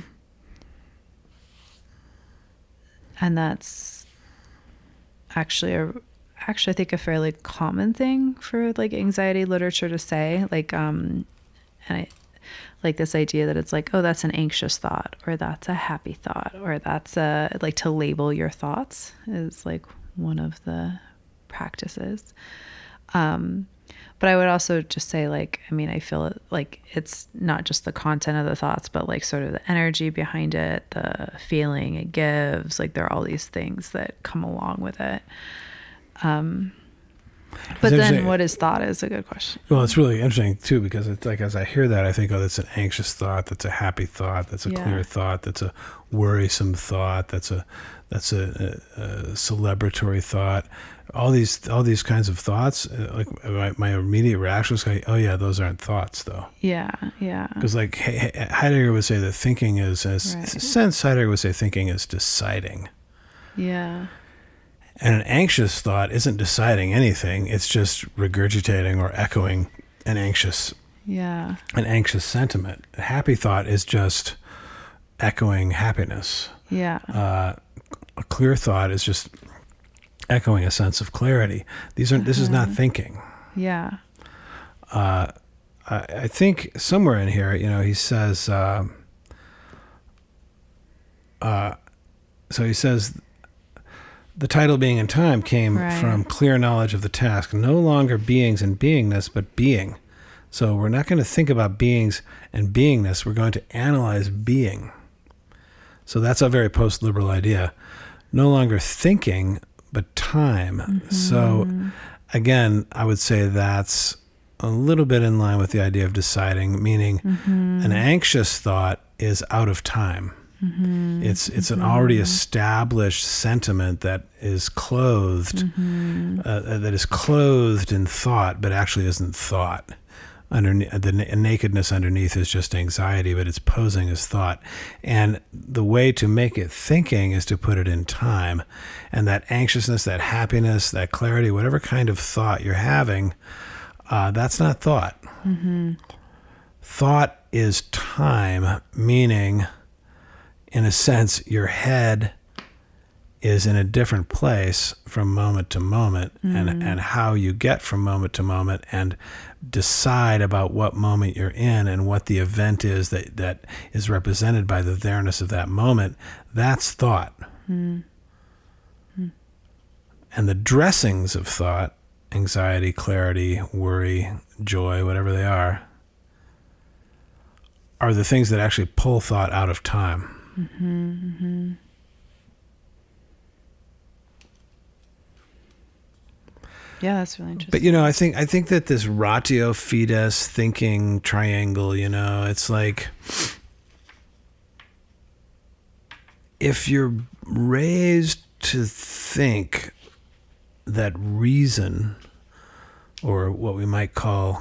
and that's actually a actually I think a fairly common thing for like anxiety literature to say. Like um and I like this idea that it's like, oh, that's an anxious thought, or that's a happy thought, or that's a, like to label your thoughts is like one of the practices. Um, but I would also just say like, I mean, I feel it, like it's not just the content of the thoughts, but like sort of the energy behind it, the feeling it gives, like there are all these things that come along with it. Um, But It's then interesting. what is thought is a good question. Well, it's really interesting too, because it's like, as I hear that, I think, oh, that's an anxious thought. That's a happy thought. That's a Yeah. clear thought. That's a worrisome thought. That's a, that's a, a, a celebratory thought. All these, all these kinds of thoughts, uh, like my, my immediate reaction was like, oh yeah, those aren't thoughts though. Yeah. Yeah. Because like He- He- Heidegger would say that thinking is, as Right. since Heidegger would say thinking is deciding. Yeah. And an anxious thought isn't deciding anything. It's just regurgitating or echoing an anxious, Yeah. an anxious sentiment. A happy thought is just echoing happiness. Yeah. Uh, a clear thought is just echoing a sense of clarity. These are, this is not thinking. Yeah. Uh, I, I think somewhere in here, you know, he says, uh, uh, so he says, the title Being in Time came Right. from clear knowledge of the task, no longer beings and beingness, but being. So we're not going to think about beings and beingness. We're going to analyze being. So that's a very post-liberal idea. No longer thinking, but time. Mm-hmm. So again, I would say that's a little bit in line with the idea of deciding, meaning Mm-hmm. an anxious thought is out of time. Mm-hmm. It's it's an already established sentiment that is clothed, Mm-hmm. uh, that is clothed in thought, but actually isn't thought. Underneath, the na- nakedness underneath is just anxiety, but it's posing as thought. And the way to make it thinking is to put it in time. And that anxiousness, that happiness, that clarity, whatever kind of thought you're having, uh, that's not thought. Mm-hmm. Thought is time, meaning, in a sense, your head is in a different place from moment to moment, and, and how you get from moment to moment and decide about what moment you're in and what the event is that, that is represented by the there-ness of that moment, that's thought. Mm. And the dressings of thought, anxiety, clarity, worry, joy, whatever they are, are the things that actually pull thought out of time. Mm-hmm, mm-hmm. Yeah, that's really interesting. But you know, I think I think that this ratio fides thinking triangle, you know, it's like if you're raised to think that reason, or what we might call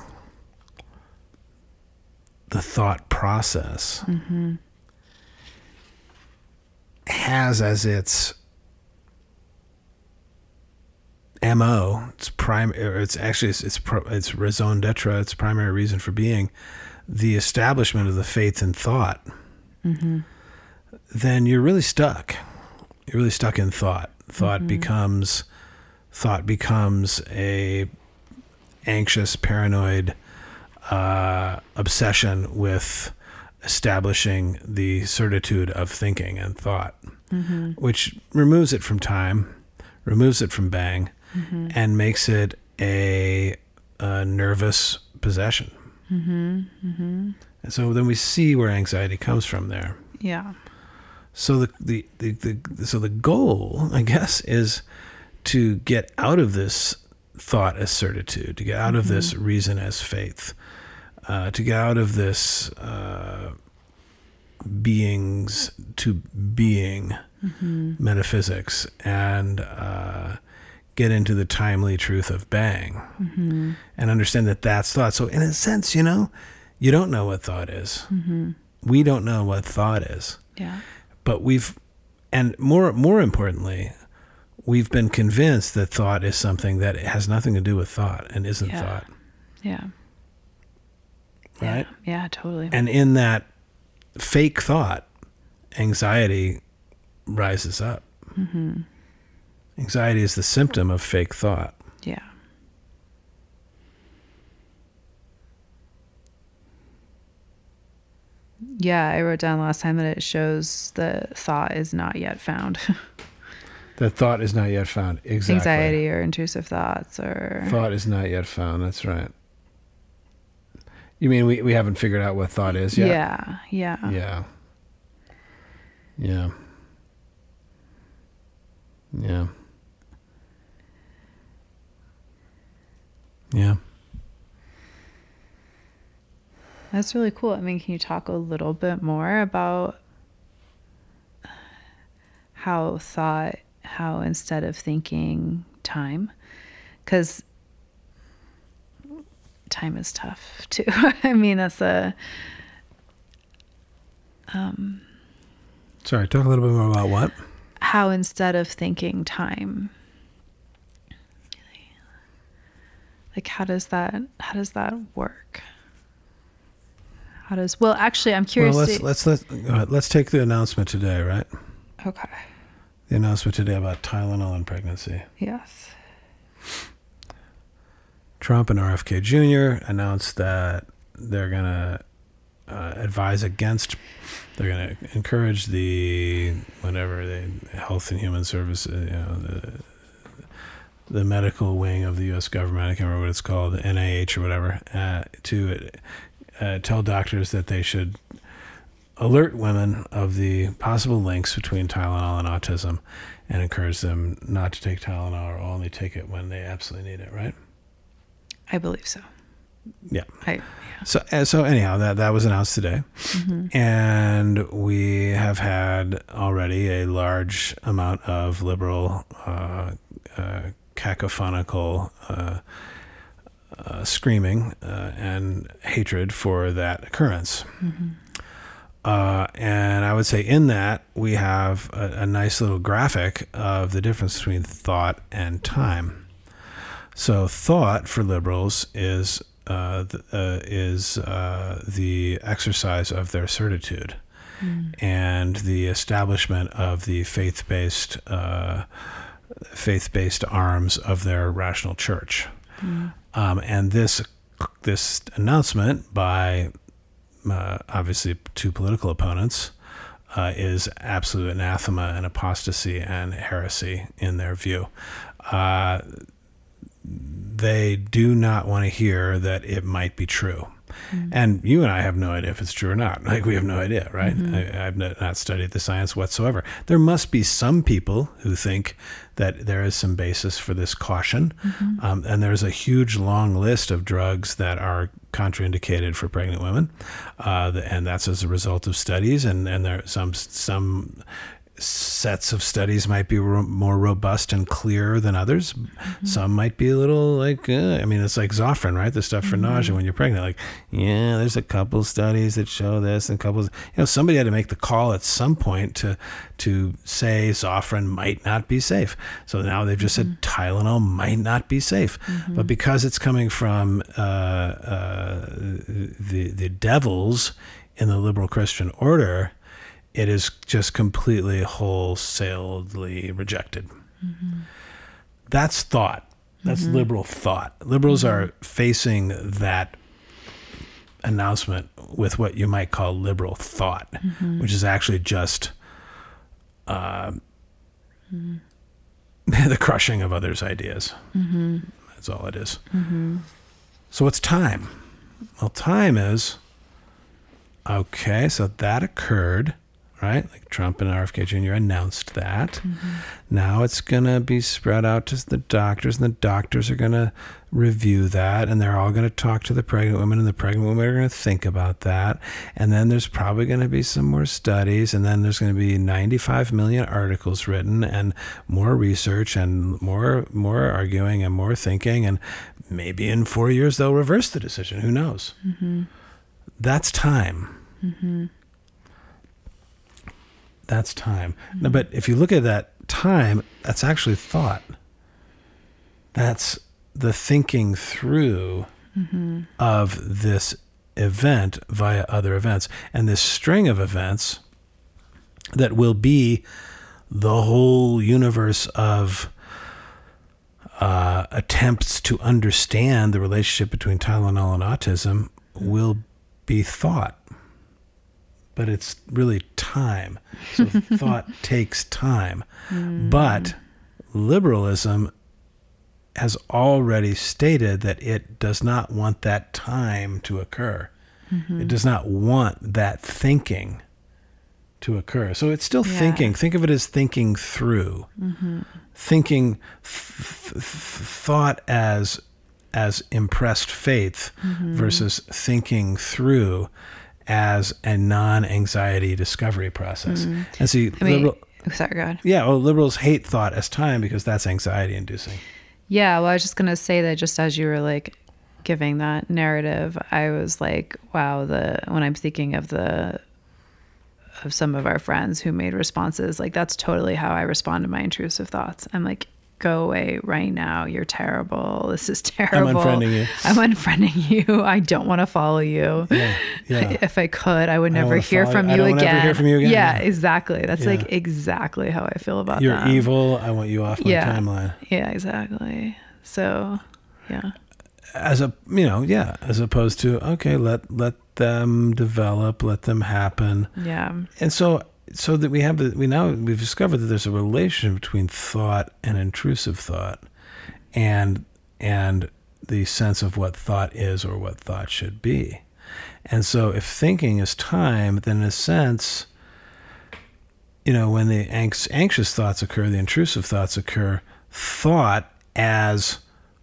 the thought process, mm-hmm. has as its M O, it's prime, or it's actually it's it's, pro, it's raison d'etre, its primary reason for being, the establishment of the faith in thought. Mm-hmm. Then you're really stuck. You're really stuck in thought. Thought mm-hmm. becomes thought becomes a anxious, paranoid uh, obsession with establishing the certitude of thinking and thought, mm-hmm. which removes it from time, removes it from Bang, mm-hmm. and makes it a, a nervous possession. Mm-hmm. Mm-hmm. And so then we see where anxiety comes from there. Yeah. So the, the, the, the so the goal, I guess, is to get out of this thought as certitude, to get out mm-hmm. of this reason as faith, uh, to get out of this uh, beings to being mm-hmm. metaphysics, and uh, get into the timely truth of Bang, mm-hmm. and understand that that's thought. So in a sense, you know, you don't know what thought is. Mm-hmm. We don't know what thought is. Yeah. But we've, and more more importantly, we've been convinced that thought is something that has nothing to do with thought and isn't yeah. thought. Yeah. Right? Yeah, yeah, totally. And in that fake thought, anxiety rises up. Mm-hmm. Anxiety is the symptom of fake thought. Yeah. Yeah, I wrote down last time that it shows that thought is not yet found. That thought is not yet found. Exactly. Anxiety or intrusive thoughts or... Thought is not yet found. That's right. You mean we, we haven't figured out what thought is yet? Yeah, yeah. Yeah. Yeah. Yeah. Yeah. That's really cool. I mean, can you talk a little bit more about how thought, how instead of thinking time, because time is tough too. I mean, that's a, um, sorry, talk a little bit more about what? How instead of thinking time, like how does that, how does that work? How does, well, actually, I'm curious. Well, let's, to, let's, let's, go ahead. Let's take the announcement today, right? Okay. The announcement today about Tylenol and pregnancy. Yes. Trump and R F K Junior announced that they're going to uh, advise against, they're going to encourage the, whatever, the Health and Human Services, you know, the, the medical wing of the U S government, I can't remember what it's called, N I H or whatever, uh, to uh, tell doctors that they should alert women of the possible links between Tylenol and autism and encourage them not to take Tylenol or only take it when they absolutely need it, right? I believe so. Yeah. I, yeah. So, uh, so anyhow, that, that was announced today. Mm-hmm. And we have had already a large amount of liberal, uh, uh, cacophonical, uh, uh, screaming uh, and hatred for that occurrence. Mm-hmm. Uh, and I would say in that we have a, a nice little graphic of the difference between thought and time. So thought for liberals is uh, th- uh, is uh, the exercise of their certitude mm. and the establishment of the faith-based uh, faith-based arms of their rational church. Mm. Um, and this this announcement by uh, obviously two political opponents uh, is absolute anathema and apostasy and heresy in their view. Uh, they do not want to hear that it might be true. Mm-hmm. And you and I have no idea if it's true or not. Like, we have no idea, right? Mm-hmm. I, I've not studied the science whatsoever. There must be some people who think that there is some basis for this caution. Mm-hmm. Um, and there's a huge long list of drugs that are contraindicated for pregnant women. Uh, and that's as a result of studies. And, and there are some, some, sets of studies might be ro- more robust and clearer than others. Mm-hmm. Some might be a little like, uh, I mean, it's like Zofran, right? The stuff for mm-hmm. nausea when you're pregnant. Like, yeah, there's a couple studies that show this and a couple, you know, somebody had to make the call at some point to, to say Zofran might not be safe. So now they've just mm-hmm. said Tylenol might not be safe. Mm-hmm. But because it's coming from uh, uh, the, the devils in the liberal Christian order, it is just completely wholesaledly rejected. Mm-hmm. That's thought. That's mm-hmm. liberal thought. Liberals mm-hmm. are facing that announcement with what you might call liberal thought, mm-hmm. which is actually just uh, mm-hmm. the crushing of others' ideas. Mm-hmm. That's all it is. Mm-hmm. So what's time? Well, time is, okay, so that occurred. Right? Like Trump and R F K Junior announced that. Mm-hmm. Now it's going to be spread out to the doctors, and the doctors are going to review that, and they're all going to talk to the pregnant women, and the pregnant women are going to think about that. And then there's probably going to be some more studies, and then there's going to be ninety-five million articles written, and more research, and more more arguing, and more thinking, and maybe in four years they'll reverse the decision. Who knows? Mm-hmm. That's time. Mm-hmm. That's time. Mm-hmm. No, but if you look at that time, that's actually thought. That's the thinking through mm-hmm. of this event via other events. And this string of events that will be the whole universe of uh, attempts to understand the relationship between Tylenol and autism will be thought. But it's really time. So thought takes time. Mm. But liberalism has already stated that it does not want that time to occur. Mm-hmm. It does not want that thinking to occur. So it's still yeah. thinking. Think of it as thinking through. Mm-hmm. Thinking th- th- thought as as impressed faith mm-hmm. versus thinking through as a non-anxiety discovery process. Mm-hmm. And see, I mean, liberal, sorry, go ahead. Yeah, well, liberals hate thought as time because that's anxiety inducing. Yeah, well, I was just going to say that just as you were like giving that narrative, I was like, wow, the when I'm thinking of the of some of our friends who made responses, like that's totally how I respond to my intrusive thoughts. I'm like, go away right now. You're terrible. This is terrible. I'm unfriending you. I'm unfriending you. I don't want to follow you. Yeah, yeah. If I could, I would never hear from, you, I don't again. hear from you again. Yeah, exactly. That's yeah. like exactly how I feel about You're them. evil. I want you off my yeah. timeline. Yeah, exactly. So, yeah. As a, you know, yeah, as opposed to, okay, let let them develop, let them happen. Yeah. And so So that we have, the, we now, we've discovered that there's a relation between thought and intrusive thought and, and the sense of what thought is or what thought should be. And so if thinking is time, then in a sense, you know, when the anx- anxious thoughts occur, the intrusive thoughts occur, thought as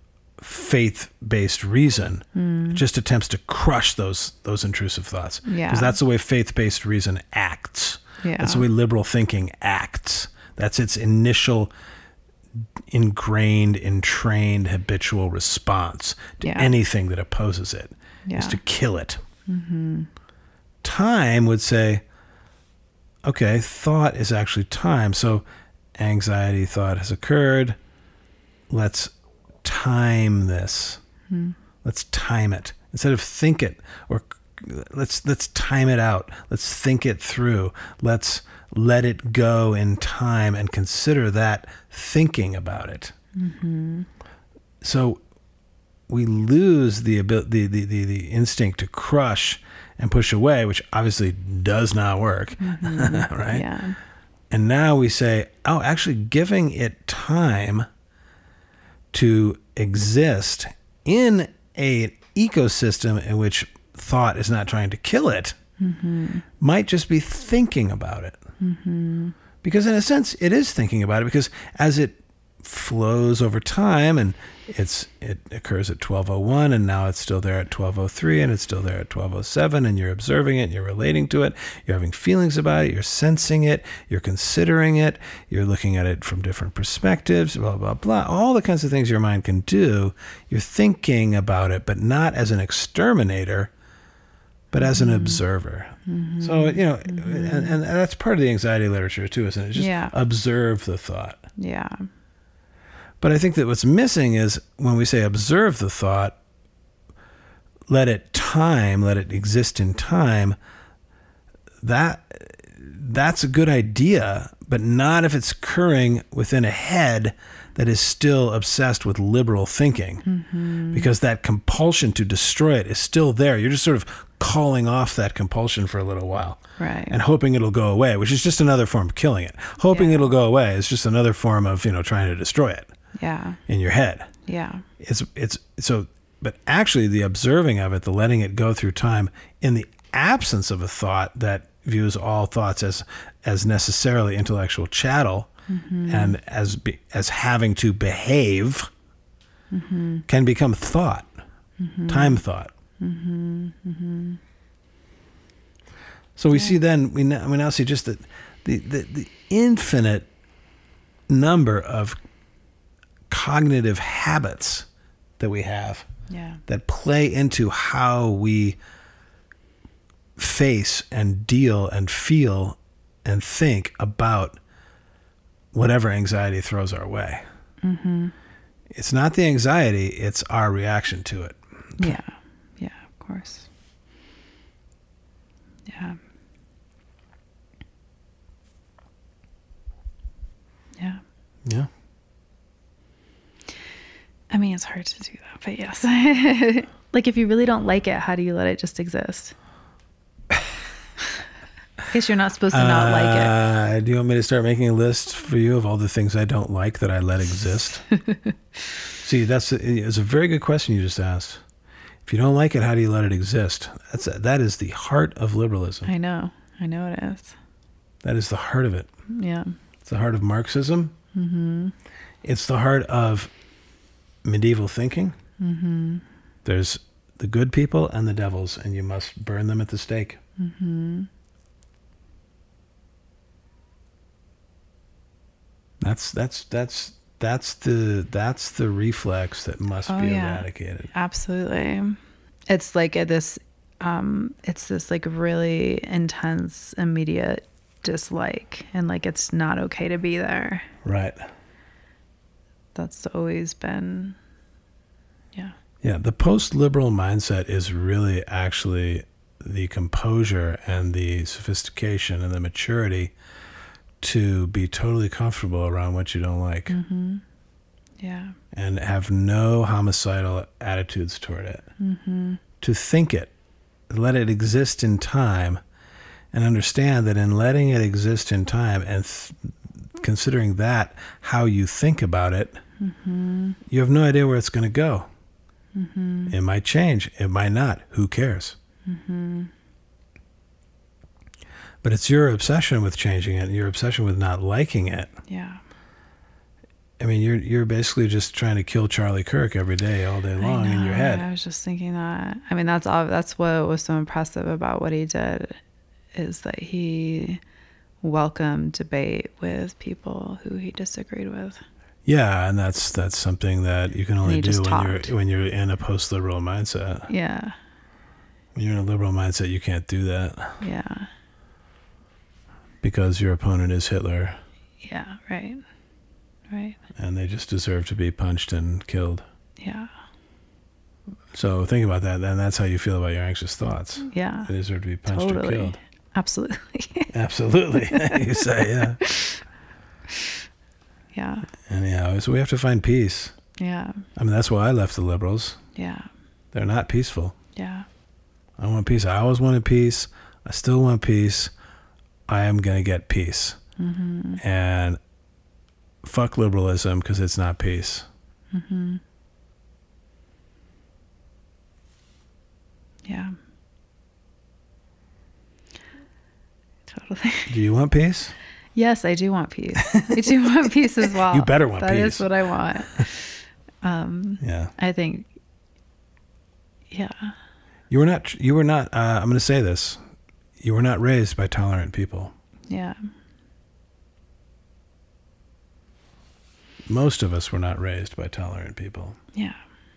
faith-based reason mm. just attempts to crush those, those intrusive thoughts. Yeah. Because that's the way faith-based reason acts. Yeah. That's the way liberal thinking acts. That's its initial ingrained, entrained, habitual response to yeah. anything that opposes it, yeah. is to kill it. Mm-hmm. Time would say, okay, thought is actually time. So anxiety thought has occurred. Let's time this. Mm. Let's time it. Instead of think it or Let's let's time it out. Let's think it through. Let's let it go in time and consider that thinking about it. Mm-hmm. So we lose the ability, the, the, the instinct to crush and push away, which obviously does not work, mm-hmm. right? Yeah. And now we say, oh, actually giving it time to exist in an ecosystem in which thought is not trying to kill it, mm-hmm. might just be thinking about it. Mm-hmm. Because in a sense, it is thinking about it, because as it flows over time, and it's it occurs at twelve oh one, and now it's still there at twelve oh three, and it's still there at twelve oh seven, and you're observing it, and you're relating to it, you're having feelings about it, you're sensing it, you're considering it, you're looking at it from different perspectives, blah, blah, blah, all the kinds of things your mind can do. You're thinking about it, but not as an exterminator, but as an mm-hmm. observer. Mm-hmm. So, you know, mm-hmm. and, and that's part of the anxiety literature too, isn't it? Just yeah. observe the thought. Yeah. But I think that what's missing is when we say observe the thought, let it time, let it exist in time, that that's a good idea, but not if it's occurring within a head that is still obsessed with liberal thinking, mm-hmm. because that compulsion to destroy it is still there. You're just sort of calling off that compulsion for a little while, right? And hoping it'll go away, which is just another form of killing it. Hoping yeah. it'll go away is just another form of, you know, trying to destroy it. Yeah. In your head. Yeah. It's it's so, but actually the observing of it, the letting it go through time in the absence of a thought that views all thoughts as as necessarily intellectual chattel, mm-hmm. and as be, as having to behave, mm-hmm. can become thought, mm-hmm. time thought. Mm-hmm. Mm-hmm. So we yeah. see then we now, we now see just the the, the the infinite number of cognitive habits that we have yeah. that play into how we face and deal and feel and think about whatever anxiety throws our way. Mm-hmm. It's not the anxiety, it's our reaction to it. Yeah. Yeah, of course. Yeah. Yeah. Yeah. I mean, it's hard to do that, but yes. Like, if you really don't like it, how do you let it just exist? I guess you're not supposed to not uh, like it. Do you want me to start making a list for you of all the things I don't like that I let exist? See, that's a, it's a very good question you just asked. If you don't like it, how do you let it exist? That's a, that is the heart of liberalism. I know. I know it is. That is the heart of it. Yeah. It's the heart of Marxism. Mm-hmm. It's the heart of medieval thinking. Mm-hmm. There's the good people and the devils, and you must burn them at the stake. Mm-hmm. That's that's that's that's the that's the reflex that must oh, be yeah. eradicated. Absolutely. It's like a, this um it's this like really intense immediate dislike, and like it's not okay to be there. Right. That's always been yeah. Yeah, the post-liberal mindset is really actually the composure and the sophistication and the maturity to be totally comfortable around what you don't like. Mm-hmm. Yeah. And have no homicidal attitudes toward it. Mm-hmm. To think it, let it exist in time, and understand that in letting it exist in time and th- considering that how you think about it, mm-hmm. you have no idea where it's going to go. Mm-hmm. It might change. It might not. Who cares? Mm-hmm. But it's your obsession with changing it, your obsession with not liking it. Yeah. I mean, you're you're basically just trying to kill Charlie Kirk every day, all day long in your head. I was just thinking that. I mean, that's all. That's what was so impressive about what he did, is that he welcomed debate with people who he disagreed with. Yeah, and that's that's something that you can only do when talked. you're when you're in a post-liberal mindset. Yeah. When you're in a liberal mindset, you can't do that. Yeah. Because your opponent is Hitler. Yeah, right. Right. And they just deserve to be punched and killed. Yeah. So think about that, and that's how you feel about your anxious thoughts. Yeah. They deserve to be punched totally. or killed. Absolutely. Absolutely. You say, yeah. Yeah. Anyhow, so we have to find peace. Yeah. I mean, that's why I left the liberals. Yeah. They're not peaceful. Yeah. I want peace. I always wanted peace. I still want peace. I am going to get peace. Mm-hmm. And fuck liberalism because it's not peace. Mm-hmm. Yeah. Totally. Do you want peace? Yes, I do want peace. I do want peace as well. You better want That peace. is what I want. Um, Yeah. I think, yeah. You were not, you were not, uh, I'm going to say this. You were not raised by tolerant people. Yeah. Most of us were not raised by tolerant people. Yeah.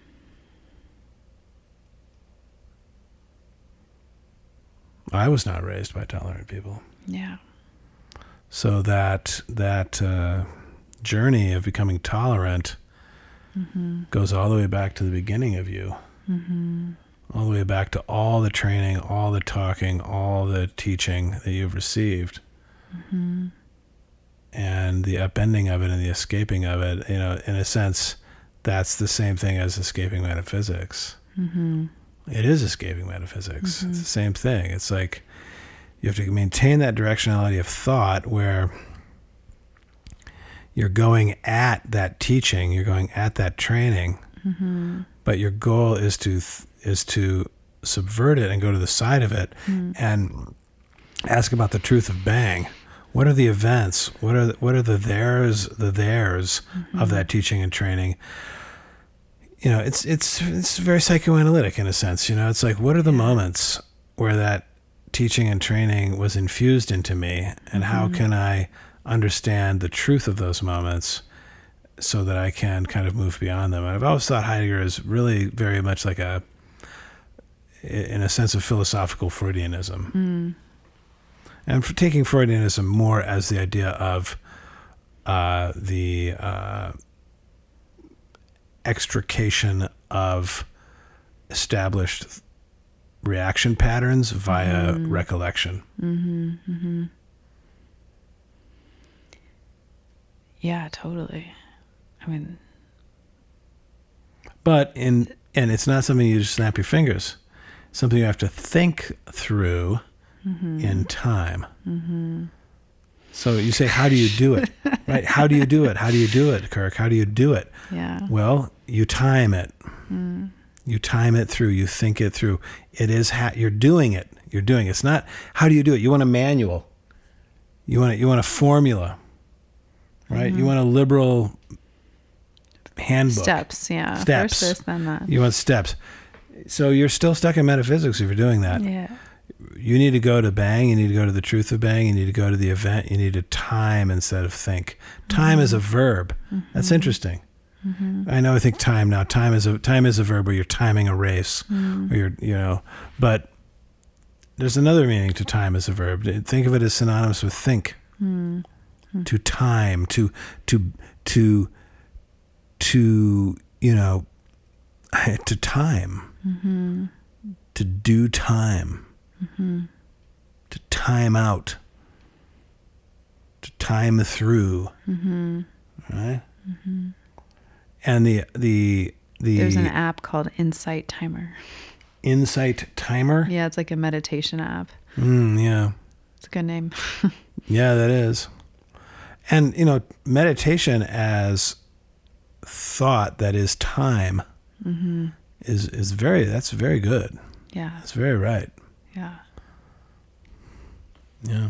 I was not raised by tolerant people. Yeah. So that that uh, journey of becoming tolerant Mm-hmm. goes all the way back to the beginning of you. Mm-hmm. All the way back to all the training, all the talking, all the teaching that you've received. Mm-hmm. And the upending of it and the escaping of it, you know, in a sense, that's the same thing as escaping metaphysics. Mm-hmm. It is escaping metaphysics. Mm-hmm. It's the same thing. It's like you have to maintain that directionality of thought where you're going at that teaching, you're going at that training, Mm-hmm. but your goal is to th- is to subvert it and go to the side of it Mm-hmm. and ask about the truth of Bang. What are the events? What are the, what are the theirs the theirs Mm-hmm. of that teaching and training? You know, it's it's it's very psychoanalytic in a sense. You know, it's like, what are the moments where that teaching and training was infused into me, and how Mm-hmm. can I understand the truth of those moments so that I can kind of move beyond them? And I've always thought Heidegger is really very much like a, in a sense, of philosophical Freudianism. Mm. And for taking Freudianism more as the idea of uh, the uh, extrication of established reaction patterns via Mm. recollection. Mm-hmm. Mm-hmm. Yeah, totally. I mean, But in and it's not something you just snap your fingers. It's something you have to think through mm-hmm. in time. Mm-hmm. So you say, how do you do it? Right? How do you do it? How do you do it, Kirk? How do you do it? Yeah. Well, you time it. Mm. You time it through. You think it through. It is ha- you're doing it. You're doing it. It's not how do you do it. You want a manual. You want a, you want a formula, right? Mm-hmm. You want a liberal handbook. Steps, yeah. Steps. First this, then that. You want steps. So you're still stuck in metaphysics if you're doing that. Yeah. You need to go to Bang. You need to go to the truth of Bang. You need to go to the event. You need to time instead of think. Time Mm-hmm. is a verb. That's interesting. Mm-hmm. I know I think time now. Time is a time is a verb where you're timing a race, Mm. or you're you know. But there's another meaning to time as a verb. Think of it as synonymous with think. Mm. To time, to to to to you know, to time, Mm-hmm. to do time, Mm-hmm. to time out, to time through, Mm-hmm. right? Mm-hmm. And the the the There's an app called Insight Timer. insight timer. Yeah, it's like a meditation app. Mm, yeah. It's a good name. Yeah, that is. And, you know, meditation as thought that is time Mm-hmm. is, is very, that's very good. Yeah. That's very right. Yeah. Yeah.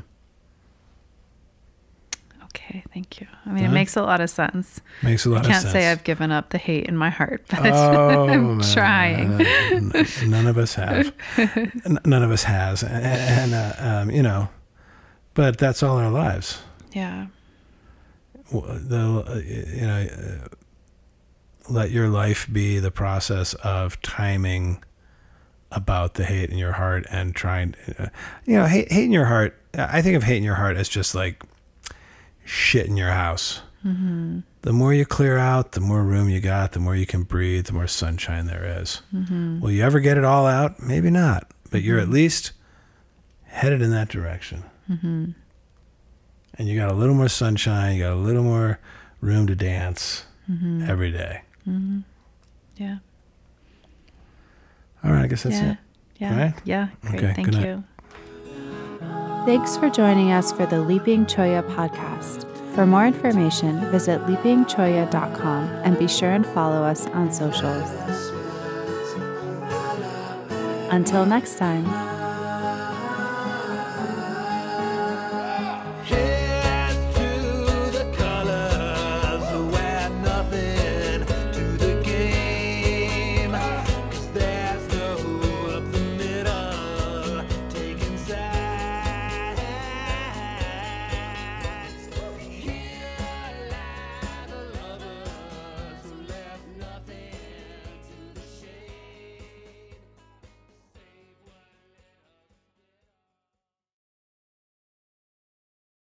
Okay, thank you. I mean, Uh-huh. it makes a lot of sense. Makes a lot I can't of sense. say I've given up the hate in my heart, but Oh, I'm man. trying. N- None of us have. N- None of us has. And, and uh, um, you know, but that's all our lives. Yeah. W- The, uh, you know, uh, let your life be the process of timing about the hate in your heart and trying, uh, you know, hate, hate in your heart. I think of hate in your heart as just like shit in your house. Mm-hmm. The more you clear out, the more room you got, the more you can breathe, the more sunshine there is. Mm-hmm. Will you ever get it all out? Maybe not, but you're at least headed in that direction. Mm-hmm. And you got a little more sunshine, you got a little more room to dance Mm-hmm. every day. Mm-hmm. Yeah. All right, I guess that's yeah. it. Yeah. All right? Yeah. Great. Okay, Thank good night. you. Thanks for joining us for the Leaping Choya podcast. For more information, visit leaping choya dot com and be sure and follow us on socials. Until next time.